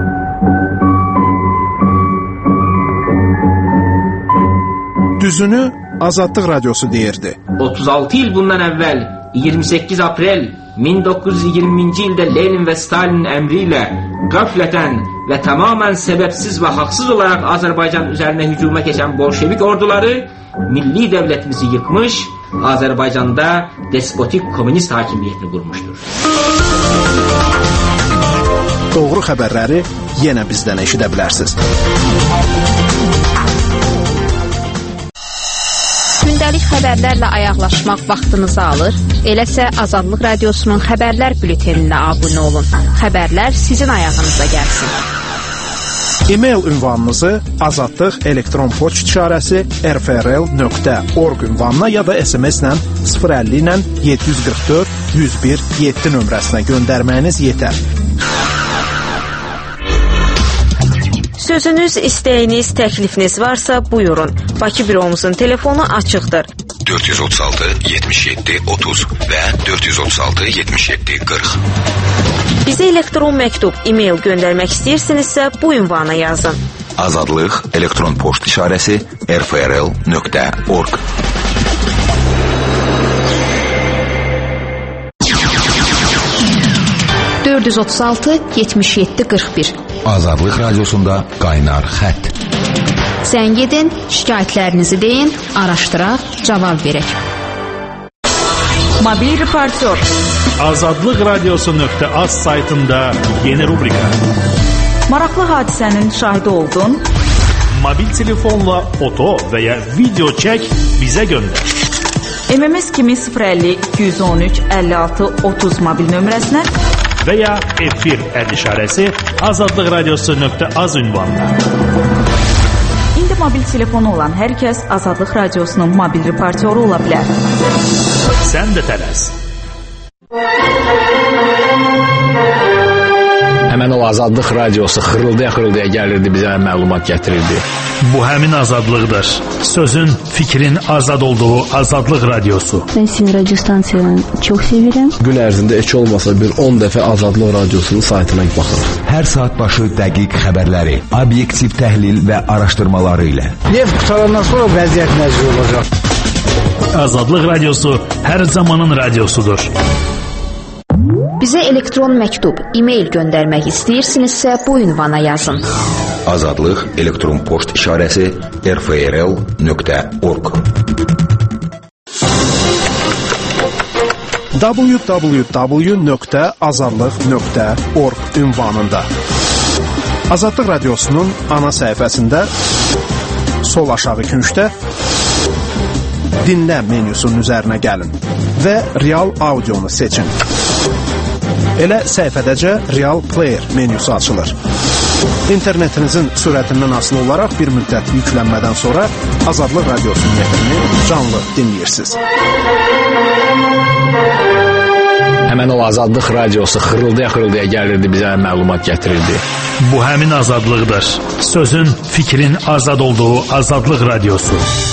Düzünü Azadlıq radiosu deyirdi. 36 il bundan əvvəl 28 aprel 1920-ci ildə Lenin və Stalinin əmri ilə qəflətən və tamamən səbəbsiz və haqsız olaraq Azərbaycan üzərinə hücuma keçən bolşevik orduları milli dövlətimizi yıkmış, Azərbaycanda despotik komünist hakimiyyətini qurmuşdur. Doğru xəbərləri yenə bizdən eşidə bilərsiniz. Gündəlik xəbərlərlə ayaqlaşmaq vaxtınızı alır. Eləsə Azadlıq radiosunun xəbərlər bülteninə abunə olun. Xəbərlər sizin ayağınıza gəlsin. E-mail ünvanınızı azadlıq elektron poçt işarəsi rfrl.org ünvanına ya da SMS-lə 050 ilə 744 101 7 nömrəsinə göndərməyiniz yetər. Sözünüz, istəyiniz, təklifiniz varsa buyurun. Bakı büromuzun telefonu açıqdır. 436 77 30 və 436 77 40. Bizə elektron məktub, e-mail göndərmək istəyirsinizsə bu ünvana yazın. Azadlıq elektron poçt işarəsi rfrl.org. (436-77-41) Azadlıq radiosunda qaynar xətt. Zəng edin, şikayətlərinizi deyin, araşdıraq, cavab verək. Mobil reportyor. Azadlıq radiosu.az saytında yeni rubrika. Maraqlı hadisənin şahidi oldun. Mobil telefonla foto və ya video çək, bizə göndər. MMS kimi 050 213 56 30 mobil nömrəsinə və ya efir işarəsi Azadlıq radiosu.az ünvanına. İndi mobil telefonu olan hər kəs Azadlıq radiosunun mobil reportyoru ola bilər. Sən də tələs. Həmən o Azadlıq radiosu xırıldaya gəlirdi, bizə məlumat gətirirdi. Bu həmin azadlıqdır. Sözün, fikrin azad olduğu Azadlıq radiosu. Ben sizin radyo stansiyanı çok severim. Gün ərzində heç olmasa bir 10 dəfə Azadlıq radiosunun saytına baxırıq. Hər saat başı dəqiq xəbərləri, obyektiv təhlil və araşdırmaları ilə. Neft qutarandan sonra vəziyyət nəzir olacaq. Azadlıq radiosu hər zamanın radiosudur. Bizə elektron məktub, e-mail göndərmək istəyirsinizsə bu ünvana yazın. Azadlıq elektron poçt işarəsi rfrl.org www.azadlıq.org ünvanında. Azadlıq Radiosunun ana səhifəsində sol aşağı küncdə dinlə menyusunun üzərinə gəlin və Real Audionu seçin. Elə səhifədəcə Real Player menyusu açılır. İnternetinizin sürətindən asılı olaraq bir müddət yüklənmədən sonra Azadlıq Radiosunun efrini canlı dinləyirsiniz. Həmən o Azadlıq Radiosu xırıldaya-xırıldaya gəlirdi, bizə məlumat gətirirdi. Bu həmin azadlıqdır. Sözün, fikrin azad olduğu Azadlıq Radiosu.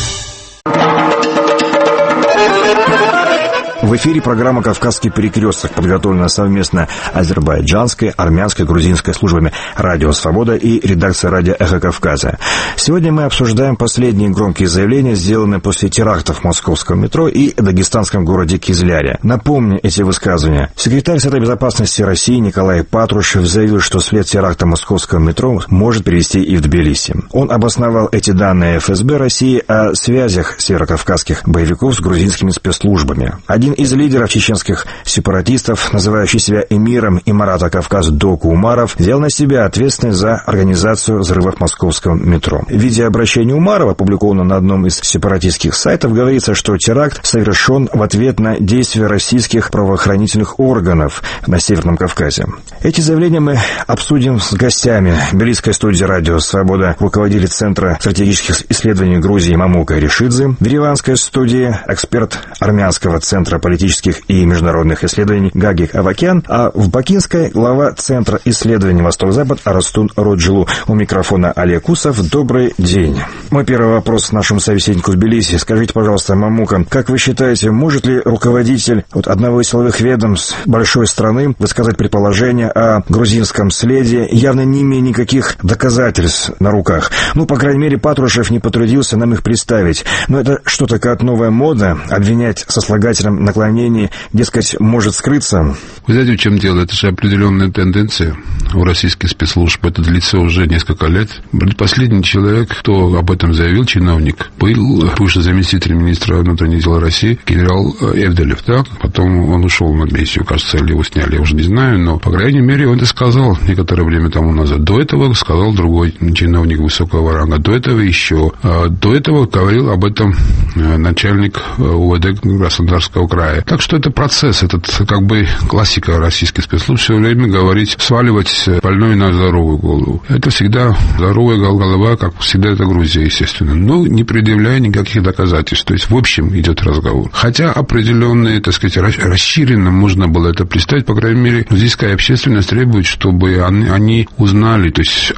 В эфире программа «Кавказский перекресток», подготовлена совместно азербайджанской, армянской, грузинской службами «Радио Свобода» и редакцией «Радио Эхо Кавказа». Сегодня мы обсуждаем последние громкие заявления, сделанные после терактов в московском метро и дагестанском городе Кизляре. Напомню эти высказывания. Секретарь Совета безопасности России Николай Патрушев заявил, что след теракта в московском метро может привести и в Тбилиси. Он обосновал эти данные ФСБ России о связях северокавказских боевиков с грузинскими спецслужбами. Один из лидеров чеченских сепаратистов, называющий себя эмиром Имарата Кавказ Доку Умаров, взял на себя ответственность за организацию взрывов в московском метро. В видеообращении Умарова, опубликованном на одном из сепаратистских сайтов, говорится, что теракт совершен в ответ на действия российских правоохранительных органов на Северном Кавказе. Эти заявления мы обсудим с гостями Тбилисской студии «Радио Свобода», руководитель Центра стратегических исследований Грузии Мамука Ришидзе, в ереванской студии эксперт армянского центра политических и международных исследований Гагик Авакян, а в Бакинской глава Центра исследований Восток-Запад Арастун Роджилу. У микрофона Олег Усов. Добрый день. Мой первый вопрос нашему собеседнику в Тбилиси. Скажите, пожалуйста, Мамука, как вы считаете, может ли руководитель одного из силовых ведомств большой страны высказать предположение о грузинском следе, явно не имея никаких доказательств на руках? Ну, по крайней мере, Патрушев не потрудился нам их представить. Но это что, такая новая мода? Обвинять сослагательным наклонении, дескать, может скрыться? Вы знаете, в чем дело? Это же определенная тенденция у российских спецслужб. Это длится уже несколько лет. Последний человек, кто об этом заявил, чиновник, был бывший заместитель министра внутренних дел России, генерал Эвделев. Да? Потом он ушел на пенсию, кажется, или его сняли, я уже не знаю, но, по крайней мере, он это сказал некоторое время тому назад. До этого сказал другой чиновник высокого ранга. До этого еще. До этого говорил об этом начальник УВД Краснодарского края. Так что это процесс, это как бы классика российских спецслужб, все время говорить, сваливать больную на здоровую голову. Это всегда здоровая голова, как всегда это Грузия, естественно. Но не предъявляя никаких доказательств. То есть, в общем, идет разговор. Хотя определенные, так сказать, расширенно можно было это представить, по крайней мере, грузинская общественность требует, чтобы они узнали, то есть,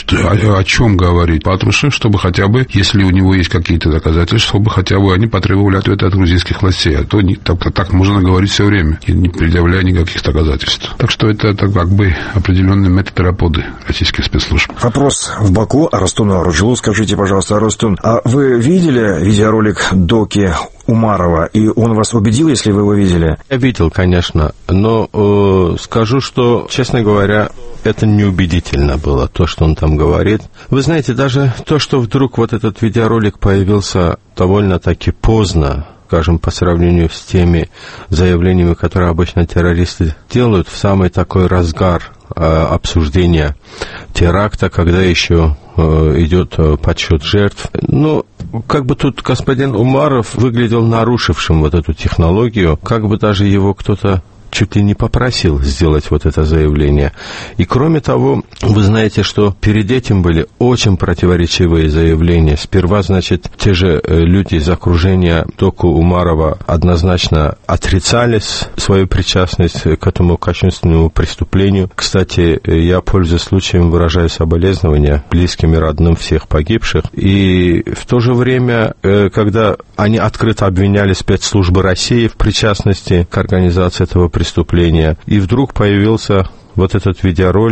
о чем говорит Патрушев, чтобы хотя бы, если у него есть какие-то доказательства, чтобы хотя бы они потребовали ответа от грузинских властей. А то так можно говорить все время, не предъявляя никаких доказательств. Так что это как бы определенный метод работы российских спецслужб. Вопрос в Баку. Арастуну Роджилу, скажите, пожалуйста, Арастун, а вы видели видеоролик Доки Умарова, и он вас убедил, если вы его видели? Я видел, конечно, но скажу, что, честно говоря, это неубедительно было, то, что он там говорит. Вы знаете, даже то, что вдруг вот этот видеоролик появился довольно-таки поздно, скажем, по сравнению с теми заявлениями, которые обычно террористы делают в самый такой разгар обсуждения теракта, когда еще идет подсчет жертв. Ну, как бы тут господин Умаров выглядел нарушившим вот эту технологию, как бы даже его кто-то чуть ли не попросил сделать вот это заявление. И кроме того, вы знаете, что перед этим были очень противоречивые заявления. Сперва, значит, те же люди из окружения Доку Умарова однозначно отрицали свою причастность к этому кощунственному преступлению. Кстати, я, пользуясь случаем, выражаю соболезнования близким и родным всех погибших. И в то же время, когда они открыто обвиняли спецслужбы России в причастности к организации этого преступления, и вдруг появился вот этот видеоролик,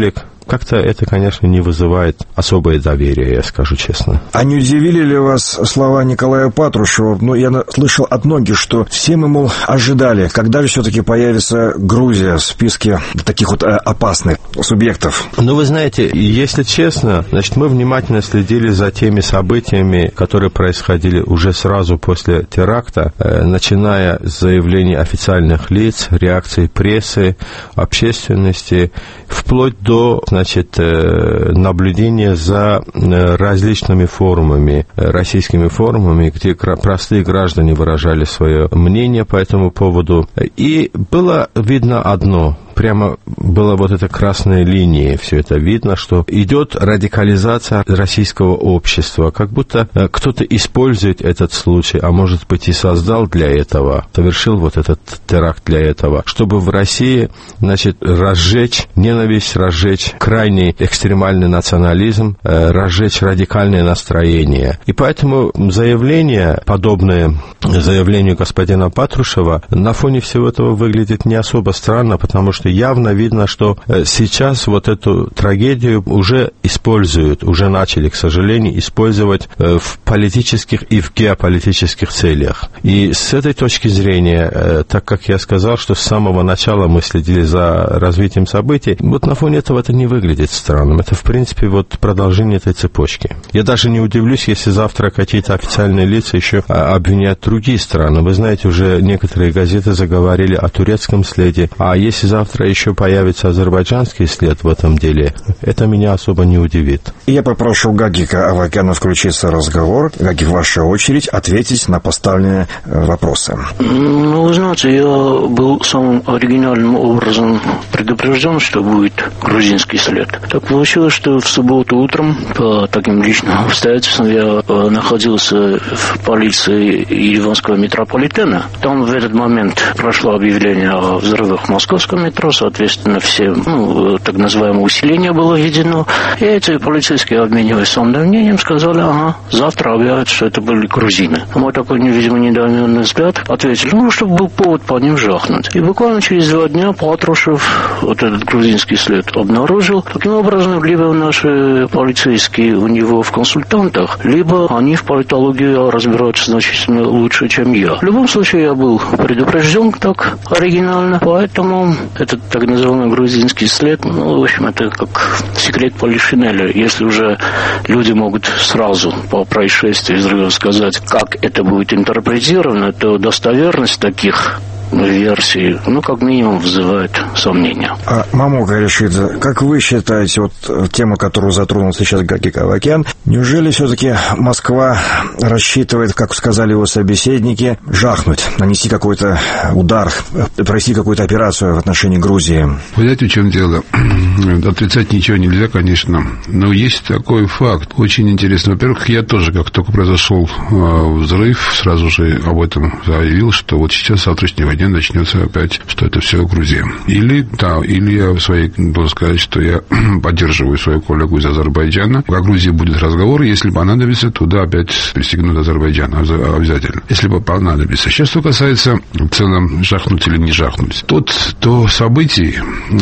как-то это, конечно, не вызывает особое доверие, я скажу честно. А не удивили ли вас слова Николая Патрушева? Ну, я слышал от многих, что все мы, мол, ожидали, когда же все-таки появится Грузия в списке таких вот опасных субъектов. Ну, вы знаете, если честно, значит, мы внимательно следили за теми событиями, которые происходили уже сразу после теракта, начиная с заявлений официальных лиц, реакций прессы, общественности, вплоть до, значит, наблюдения за различными форумами, российскими форумами, где простые граждане выражали свое мнение по этому поводу. И было видно одно. Прямо была вот эта красная линия, все это видно, что идет радикализация российского общества, как будто кто-то использует этот случай, а может быть и создал для этого, совершил вот этот теракт для этого, чтобы в России, значит, разжечь ненависть, разжечь крайний экстремальный национализм, разжечь радикальное настроение. И поэтому заявление, подобное заявлению господина Патрушева, на фоне всего этого выглядит не особо странно, потому что явно видно, что сейчас вот эту трагедию уже используют, уже начали, к сожалению, использовать в политических и в геополитических целях. И с этой точки зрения, так как я сказал, что с самого начала мы следили за развитием событий, вот на фоне этого это не выглядит странным. Это, в принципе, вот продолжение этой цепочки. Я даже не удивлюсь, если завтра какие-то официальные лица еще обвинят другие страны. Вы знаете, уже некоторые газеты заговорили о турецком следе, а если завтра еще появится азербайджанский след в этом деле, это меня особо не удивит. Я попрошу Гагика Авакяна включиться в разговор. Гагик, ваша очередь ответить на поставленные вопросы. Ну, вы знаете, я был самым оригинальным образом предупрежден, что будет грузинский след. Так получилось, что в субботу утром по таким личным обстоятельствам я находился в полиции Ереванского метрополитена. Там в этот момент прошло объявление о взрывах в московском метро, соответственно, все, так называемое усиление было введено. И эти полицейские, обмениваясь своим мнением, сказали, ага, завтра объявят, что это были грузины. А мой такой, видимо, недоуменный взгляд ответили, чтобы был повод по ним жахнуть. И буквально через 2 дня Патрушев вот этот грузинский след обнаружил. Таким образом, либо наши полицейские у него в консультантах, либо они в политологии разбираются значительно лучше, чем я. В любом случае, я был предупрежден так оригинально, поэтому этот так называемый грузинский след, в общем, это как секрет полишинеля. Если уже люди могут сразу по происшествию взрыва сказать, как это будет интерпретировано, то достоверность таких версий, как минимум, вызывает сомнения. А Мамука Ришидзе, как вы считаете, вот тему, которую затронул сейчас Гагик Авакян, неужели все-таки Москва рассчитывает, как сказали его собеседники, жахнуть, нанести какой-то удар, провести какую-то операцию в отношении Грузии? Вы знаете, в чем дело? Отрицать ничего нельзя, конечно, но есть такой факт, очень интересный. Во-первых, я тоже, как только произошел взрыв, сразу же об этом заявил, что вот сейчас, с завтрашнего дня начнется опять, что это все Грузия. Или я в своей, должен сказать, что я поддерживаю свою коллегу из Азербайджана. О Грузии будет разговор, если понадобится, туда опять присягнут Азербайджан обязательно, если бы понадобится. Сейчас, что касается в целом жахнуть или не жахнуть. То событий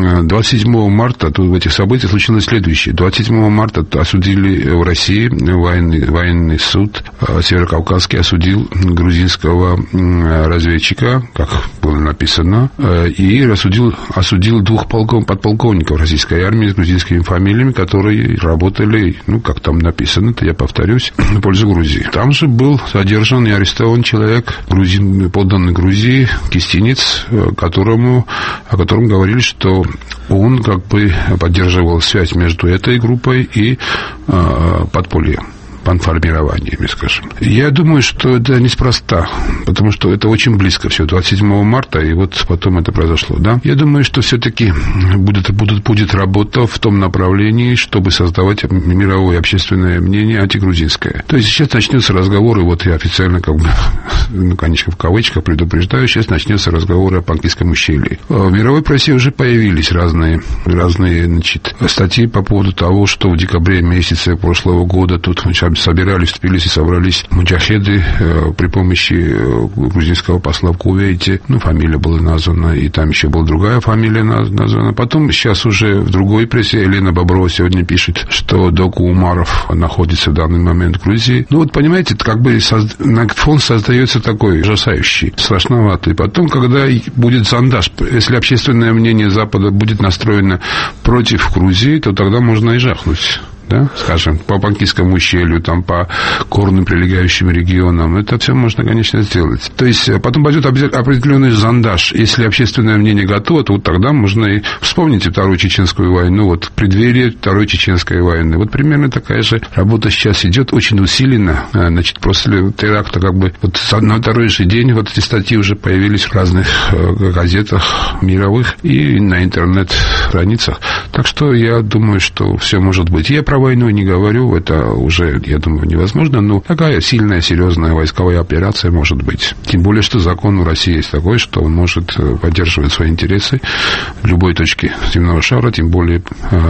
27 марта, в этих событиях случилось следующее. 27 марта осудили в России военный суд Северокавказский осудил грузинского разведчика, как было написано, и осудил 2 подполковников российской армии с грузинскими фамилиями, которые работали, как там написано, это я повторюсь, на пользу Грузии. Там же был задержан и арестован человек, подданный Грузии, кистинец, о котором говорили, что он как бы поддерживал связь между этой группой и подпольем. Формированиями, скажем. Я думаю, что это неспроста, потому что это очень близко все, 27 марта, и вот потом это произошло, да. Я думаю, что все-таки будет работа в том направлении, чтобы создавать мировое общественное мнение антигрузинское. То есть сейчас начнется разговор, и вот я официально, конечно, в кавычках предупреждаю, сейчас начнется разговор о Панкистском ущелье. В мировой прессе уже появились разные статьи по поводу того, что в декабре месяце прошлого года тут собирались в Тбилиси, собрались муджахеды при помощи грузинского посла в Кувейте. Фамилия была названа, и там еще была другая фамилия названа. Потом сейчас уже в другой прессе Елена Боброва сегодня пишет, что Доку Умаров находится в данный момент в Грузии. Понимаете, фон создается такой ужасающий, страшноватый. Потом, когда будет зондаж, если общественное мнение Запада будет настроено против Грузии, то тогда можно и жахнуть. Да, скажем, по Бакинскому ущелью, по горным прилегающим регионам. Это все можно, конечно, сделать. То есть, потом пойдет определенный зондаж. Если общественное мнение готово, то тогда можно и вспомнить Вторую Чеченскую войну, в преддверии Второй Чеченской войны. Примерно такая же работа сейчас идет, очень усиленно. После теракта, на второй же день эти статьи уже появились в разных газетах мировых и на интернет-страницах. Так что я думаю, что все может быть. Я про войну не говорю, это уже, я думаю, невозможно, но такая сильная, серьезная войсковая операция может быть. Тем более, что закон в России есть такой, что он может поддерживать свои интересы в любой точке земного шара, тем более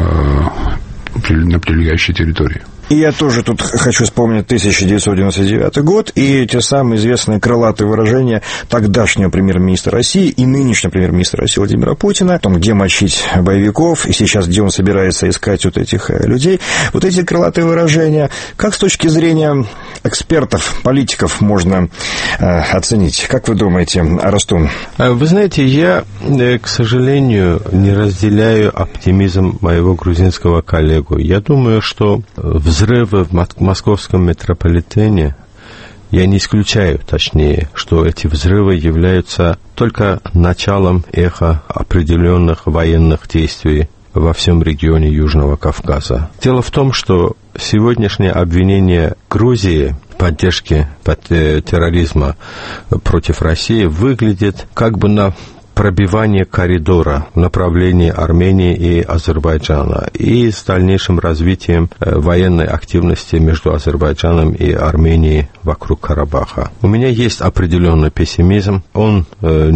на прилегающей территории. И я тоже тут хочу вспомнить 1999 год и те самые известные крылатые выражения тогдашнего премьер-министра России и нынешнего премьер-министра России Владимира Путина, о том, где мочить боевиков, и сейчас где он собирается искать этих людей. Эти крылатые выражения, как с точки зрения экспертов, политиков можно оценить? Как вы думаете, Арастун? Вы знаете, я, к сожалению, не разделяю оптимизм моего грузинского коллегу. Я думаю, что взрывы в московском метрополитене, я не исключаю, точнее, что эти взрывы являются только началом эха определенных военных действий во всем регионе Южного Кавказа. Дело в том, что сегодняшнее обвинение Грузии в поддержке терроризма против России выглядит на пробивание коридора в направлении Армении и Азербайджана и с дальнейшим развитием военной активности между Азербайджаном и Арменией вокруг Карабаха. У меня есть определенный пессимизм, он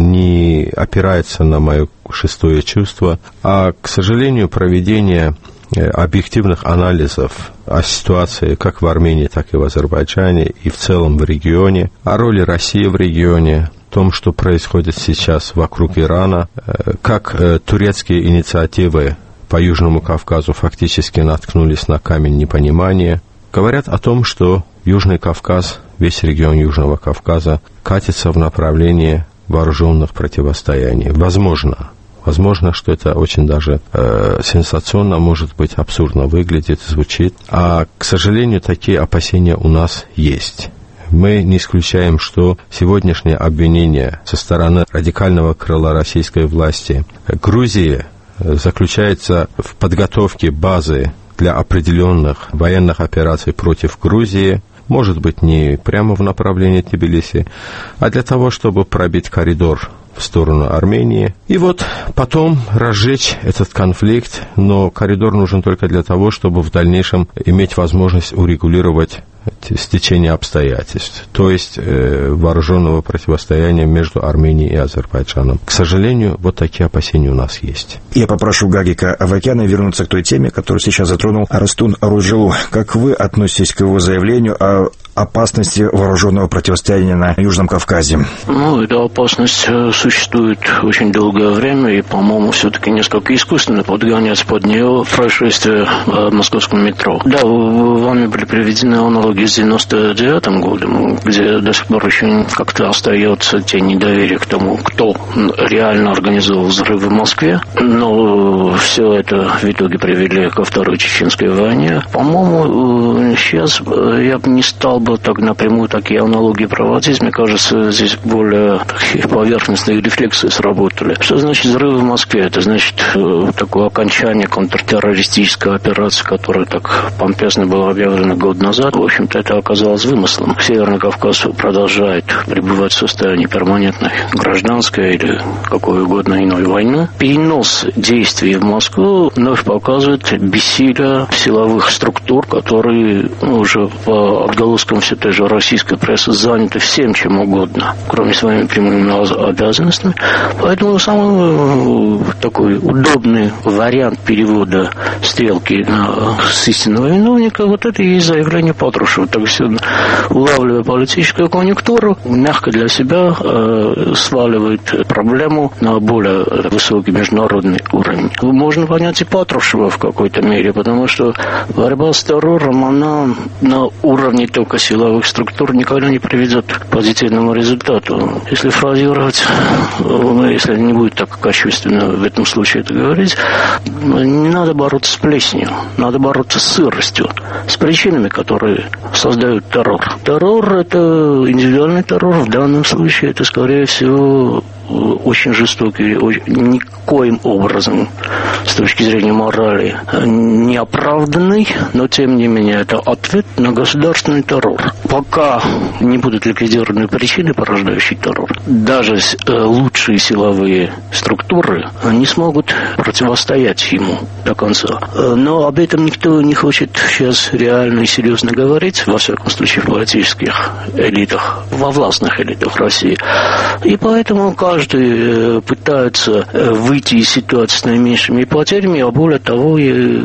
не опирается на мое шестое чувство, а, к сожалению, проведение объективных анализов о ситуации как в Армении, так и в Азербайджане и в целом в регионе, о роли России в регионе, о том, что происходит сейчас вокруг Ирана, как турецкие инициативы по Южному Кавказу фактически наткнулись на камень непонимания, говорят о том, что Южный Кавказ, весь регион Южного Кавказа катится в направлении вооруженных противостояний. Возможно, что это очень даже сенсационно, может быть, абсурдно выглядит, звучит. А, к сожалению, такие опасения у нас есть. Мы не исключаем, что сегодняшнее обвинение со стороны радикального крыла российской власти Грузии заключается в подготовке базы для определенных военных операций против Грузии, может быть, не прямо в направлении Тбилиси, а для того, чтобы пробить коридор в сторону Армении. И потом разжечь этот конфликт, но коридор нужен только для того, чтобы в дальнейшем иметь возможность урегулировать стечение обстоятельств, то есть вооруженного противостояния между Арменией и Азербайджаном. К сожалению, такие опасения у нас есть. Я попрошу Гагика Авакяна вернуться к той теме, которую сейчас затронул Арастун Арузжилу. Как вы относитесь к его заявлению о опасности вооруженного противостояния на Южном Кавказе? Эта опасность существует очень долгое время, и, по-моему, все-таки несколько искусственно подгонять под нее происшествие в московском метро. Да, вами были приведены аналогии с 99-м годом, где до сих пор еще как-то остается тень недоверия к тому, кто реально организовал взрывы в Москве. Но все это в итоге привели ко Второй Чеченской войне. По-моему, сейчас я бы не стал бы так напрямую такие аналогии проводить. Мне кажется, здесь более такие поверхностные рефлексы сработали. Что значит взрывы в Москве? Это значит такое окончание контртеррористической операции, которая так помпезно была объявлена год назад. В общем-то, это оказалось вымыслом. Северный Кавказ продолжает пребывать в состоянии перманентной гражданской или какой угодно иной войны. Перенос действий в Москву вновь показывает бессилие силовых структур, которые уже по отголоскам том числе тоже российская пресса, занята всем чем угодно, кроме своими прямыми обязанностями. Поэтому самый такой удобный вариант перевода стрелки с истинного виновника, вот это и есть заявление Патрушева. Так что, улавливая политическую конъюнктуру, мягко для себя сваливает проблему на более высокий международный уровень. Можно понять и Патрушева в какой-то мере, потому что борьба с террором, она на уровне только силовых структур никогда не приведет к позитивному результату. Если фразировать, если не будет так качественно в этом случае это говорить, не надо бороться с плесенью, надо бороться с сыростью, с причинами, которые создают террор. Террор – это индивидуальный террор, в данном случае это, скорее всего, очень жестокий, никоим образом с точки зрения морали неоправданный, но тем не менее это ответ на государственный террор. Пока не будут ликвидированы причины, порождающие террор, даже лучшие силовые структуры не смогут противостоять ему до конца. Но об этом никто не хочет сейчас реально и серьезно говорить, во всяком случае в политических элитах, во властных элитах России. И поэтому каждый пытается выйти из ситуации с наименьшими потерями, а более того,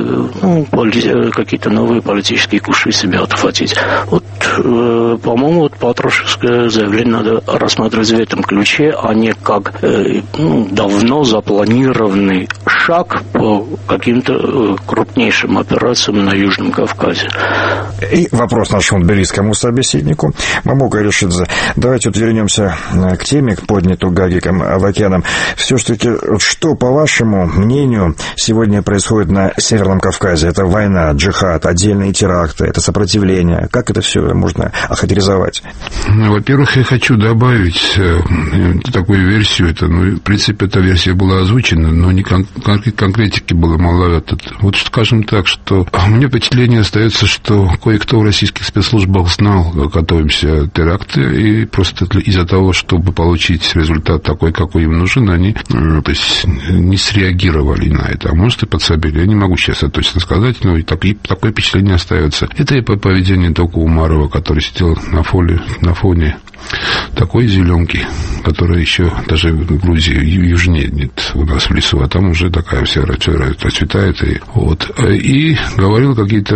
какие-то новые политические куши себе отхватить. Вот, по-моему, вот патрушевское заявление надо рассматривать в этом ключе, а не как давно запланированный шаг по каким-то крупнейшим операциям на Южном Кавказе. И вопрос нашему тбилисскому собеседнику Мамука Ришидзе. Давайте вот вернемся к теме, поднятой Гагиком Авакяном. Все-таки, что, по вашему мнению, сегодня происходит на Северном Кавказе? Это война, джихад, отдельные теракты, это сопротивление. Как это все можно охарактеризовать? Во-первых, я хочу добавить такую версию. Это, в принципе, эта версия была озвучена, но не конкретики было маловато. Вот скажем так, что у меня впечатление остается, что кое-кто в российских спецслужбах знал, готовимся теракты, и просто из-за того, чтобы получить результат такой, какой им нужен, они не среагировали на это. А может, и подсобили. Я не могу сейчас это точно сказать, но и такое впечатление остается. Это и по поведению только Умарова, который сидел на фоне такой зеленки, которая еще даже в Грузии южнее нет у нас в лесу, а там уже такая вся расцветает. И говорил какие-то,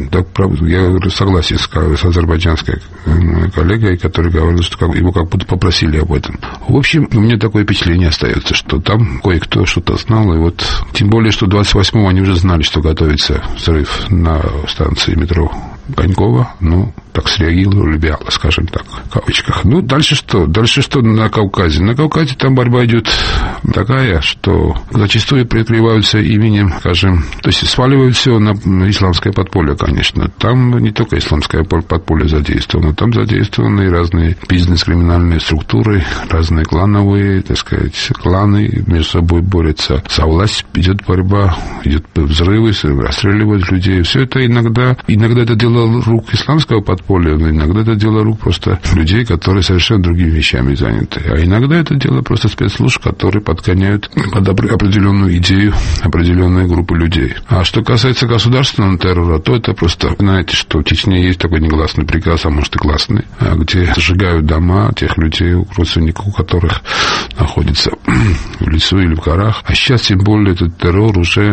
я согласен с азербайджанской коллегой, который говорил, что его как будто попросили об этом. В общем, у меня такое впечатление остается, что там кое-кто что-то знал, и тем более, что 28-го они уже знали, что готовится взрыв на станции метро Конькова, так среагировали вяло, скажем так, в кавычках. Дальше что? Дальше что на Кавказе? На Кавказе там борьба идет такая, что зачастую прикрываются именем, скажем, то есть сваливают все на исламское подполье, конечно. Там не только исламское подполье задействовано, там задействованы и разные бизнес-криминальные структуры, разные клановые, кланы между собой борются. За власть идет борьба, идет взрывы, расстреливают людей. Все это иногда это дело рук исламского подполья, но иногда это дело рук просто людей, которые совершенно другими вещами заняты. А иногда это дело просто спецслужб, которые подгоняют под определенную идею определенные группы людей. А что касается государственного террора, то это просто, знаете, что в Чечне есть такой негласный приказ, а может и гласный, где сжигают дома тех людей, родственников у которых находятся в лесу или в горах. А сейчас, тем более, этот террор уже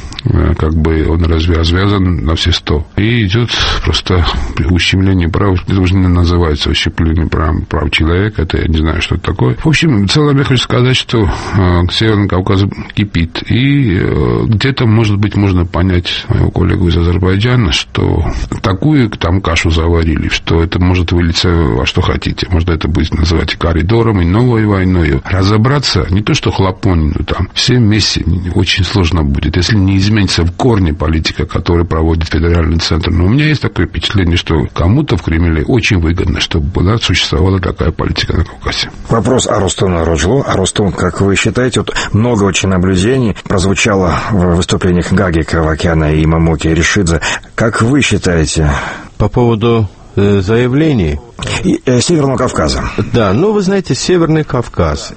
он развязан на все 100. И идет просто ущемление прав, это уже не называется ущемление прав человека, это я не знаю, что это такое. В общем, в целом я хочу сказать, что Северный Кавказ кипит. И где-то, может быть, можно понять моего коллегу из Азербайджана, что такую там кашу заварили, что это может вылиться во что хотите. Можно это будет называть и коридором, и новой войной. Разобраться, не то что хлопонину там, все вместе очень сложно будет, если не изменится в корне политика, которую проводит федеральный центр. Но у меня есть такое впечатление, что кому-то в Кремле очень выгодно, чтобы существовала такая политика на Кавказе. Вопрос Арустуну Роджлу. Арустун, как вы считаете, много очень наблюдений прозвучало в выступлениях Гагика Авакяна и Мамуки Ришидзе. Как вы считаете? По поводу заявлений Северного Кавказа. Да, вы знаете, Северный Кавказ –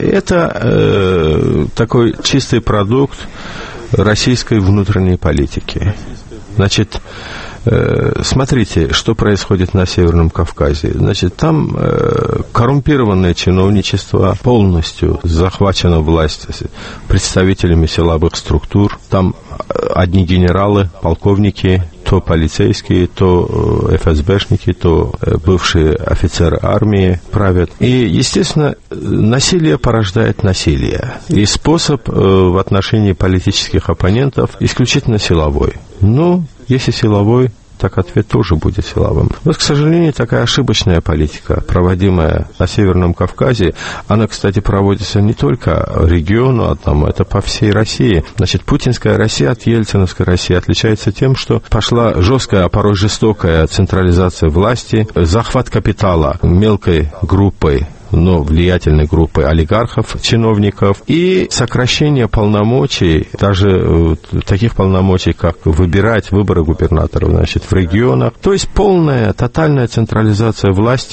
это такой чистый продукт российской внутренней политики. Значит, Смотрите, что происходит на Северном Кавказе. Значит, там коррумпированное чиновничество, полностью захвачена власть представителями силовых структур. Там одни генералы, полковники, то полицейские, то ФСБшники, то бывшие офицеры армии правят. И, естественно, насилие порождает насилие. И способ в отношении политических оппонентов исключительно силовой. Ну, если силовой, так ответ тоже будет силовым. Вот, к сожалению, такая ошибочная политика, проводимая на Северном Кавказе, она, кстати, проводится не только региону одному, это по всей России. Значит, путинская Россия от ельциновской России отличается тем, что пошла жесткая, а порой жестокая централизация власти, захват капитала мелкой группой, но влиятельной группой олигархов, чиновников, и сокращение полномочий, даже таких полномочий, как выбирать выборы губернаторов, значит, в регионах. То есть полная, тотальная централизация власти.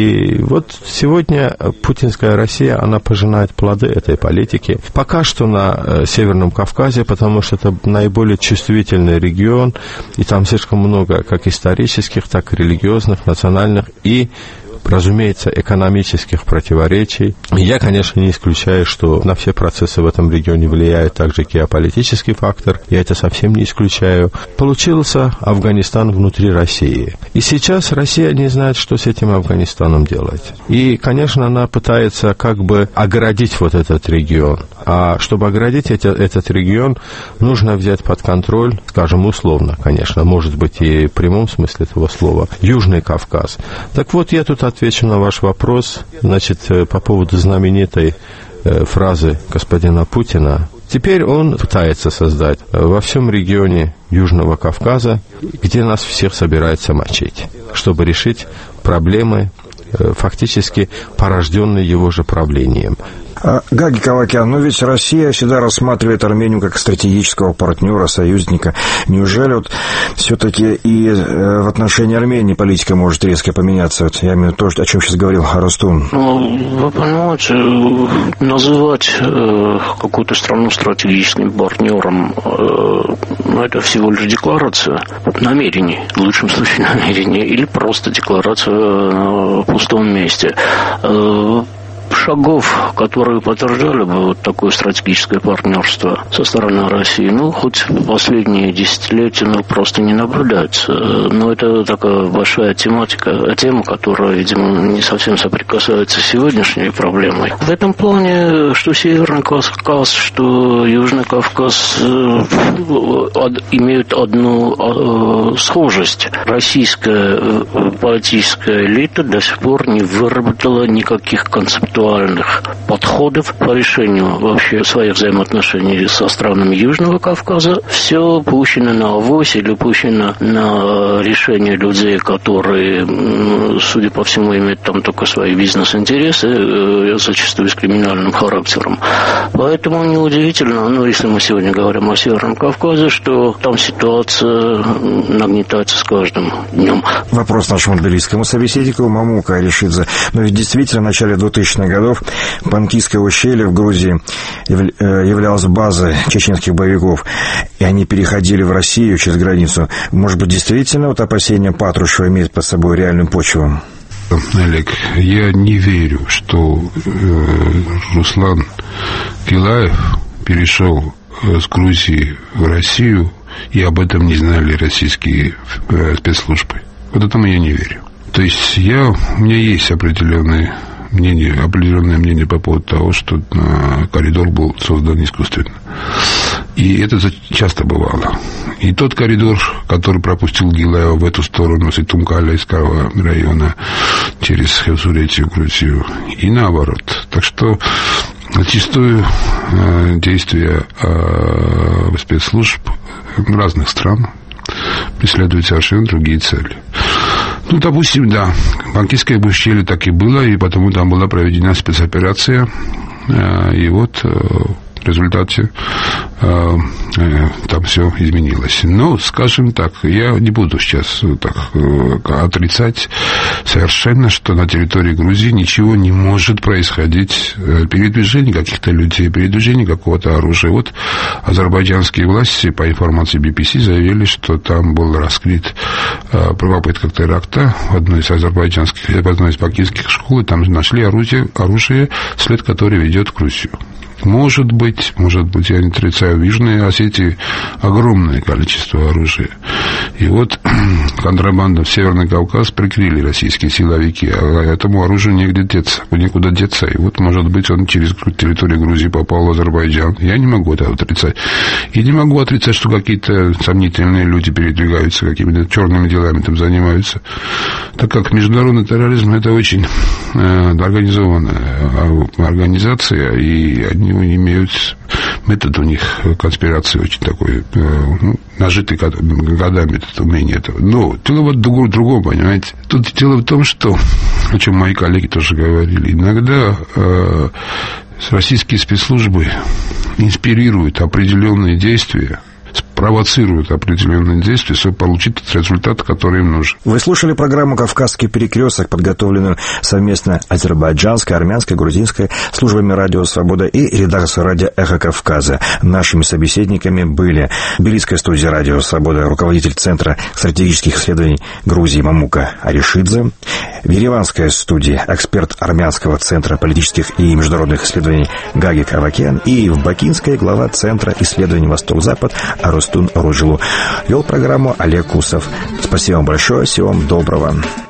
И вот сегодня путинская Россия, она пожинает плоды этой политики. Пока что на Северном Кавказе, потому что это наиболее чувствительный регион, и там слишком много как исторических, так и религиозных, национальных и, разумеется, экономических противоречий. Я, конечно, не исключаю, что на все процессы в этом регионе влияет также геополитический фактор. Я это совсем не исключаю. Получился Афганистан внутри России. И сейчас Россия не знает, что с этим Афганистаном делать. И, конечно, она пытается как бы оградить вот этот регион. А чтобы оградить этот регион, нужно взять под контроль, скажем, условно, конечно, может быть, и в прямом смысле этого слова, Южный Кавказ. Так вот, я тут отвечу на ваш вопрос, значит, по поводу знаменитой фразы господина Путина. Теперь он пытается создать во всем регионе Южного Кавказа, где нас всех собирается мочить, чтобы решить проблемы, фактически порожденные его же правлением. Гаги Кавакян, но ведь Россия всегда рассматривает Армению как стратегического партнера, союзника. Неужели вот все-таки и в отношении Армении политика может резко поменяться? Вот я имею в виду то, о чем сейчас говорил Рустум. Ну, вы понимаете, называть какую-то страну стратегическим партнером, это всего лишь декларация намерений, в лучшем случае намерений, или просто декларация в пустом месте. Шагов, которые подтверждали бы вот такое стратегическое партнерство со стороны России, ну, хоть последние десятилетия, ну, просто не наблюдается. Но это такая большая тема, которая, видимо, не совсем соприкасается с сегодняшней проблемой. В этом плане, что Северный Кавказ, что Южный Кавказ имеют одну схожесть. Российская политическая элита до сих пор не выработала никаких концептуальных подходов по решению вообще своих взаимоотношений со странами Южного Кавказа. Все пущено на авось или пущено на решение людей, которые, судя по всему, имеют там только свои бизнес-интересы, зачастую с криминальным характером. Поэтому неудивительно, ну, если мы сегодня говорим о Северном Кавказе, что там ситуация нагнетается с каждым днем. Вопрос нашему тбилисскому собеседнику Мамука Решидзе. Но ведь действительно в начале 2000-х годов Панкистское ущелье в Грузии являлось базой чеченских боевиков, и они переходили в Россию через границу. Может быть, действительно вот опасения Патрушева имеют под собой реальную почву? Олег, я не верю, что Руслан Гилаев перешел с Грузии в Россию, и об этом не знали российские спецслужбы. Вот этому я не верю. То есть у меня есть определенное мнение по поводу того, что коридор был создан искусственно. И это часто бывало. И тот коридор, который пропустил Гилаева в эту сторону, с Итумкалейского района, через Хевсуретию, Грузию, и наоборот. Так что зачастую действия спецслужб разных стран преследуют совершенно другие цели. Ну, допустим, да, Панкистское ущелье так и было, и потому там была проведена спецоперация. И вот В результате там все изменилось. Но, скажем так, я не буду сейчас так отрицать совершенно, что на территории Грузии ничего не может происходить. Передвижение каких-то людей, передвижение какого-то оружия. Вот азербайджанские власти, по информации BBC, заявили, что там был раскрыт попытка теракта в одной из бакинских школ, и там нашли оружие, след которое ведет в Грузию. Может быть, я не отрицаю, в Южной Осетии огромное количество оружия. И вот контрабанду в Северный Кавказ прикрыли российские силовики, а этому оружию некуда деться. И вот, может быть, он через территорию Грузии попал в Азербайджан. Я не могу это отрицать. И не могу отрицать, что какие-то сомнительные люди передвигаются, какими-то черными делами там занимаются. Так как международный терроризм – это очень организованная организация, и они имеют метод у них конспирации очень такой, нажитый годами это умение этого. Но дело вот в другом, понимаете. Тут дело в том, что, о чем мои коллеги тоже говорили, иногда российские спецслужбы инспирируют определенные действия, провоцируют определенные действия, чтобы получить тот результат, который им нужен. Вы слушали программу «Кавказский перекресток», подготовленную совместно азербайджанской, армянской, грузинской службами «Радио Свобода» и редакцией радио «Эхо Кавказа». Нашими собеседниками были Тбилисская студия «Радио Свобода», руководитель Центра стратегических исследований Грузии Мамука Аришидзе, в Ереванской студии эксперт Армянского центра политических и международных исследований Гагик Авакян и в Бакинской глава Центра исследований Восток-Запад Арустун Руджилу. Вел программу Олег Кусов. Спасибо вам большое, всего вам доброго.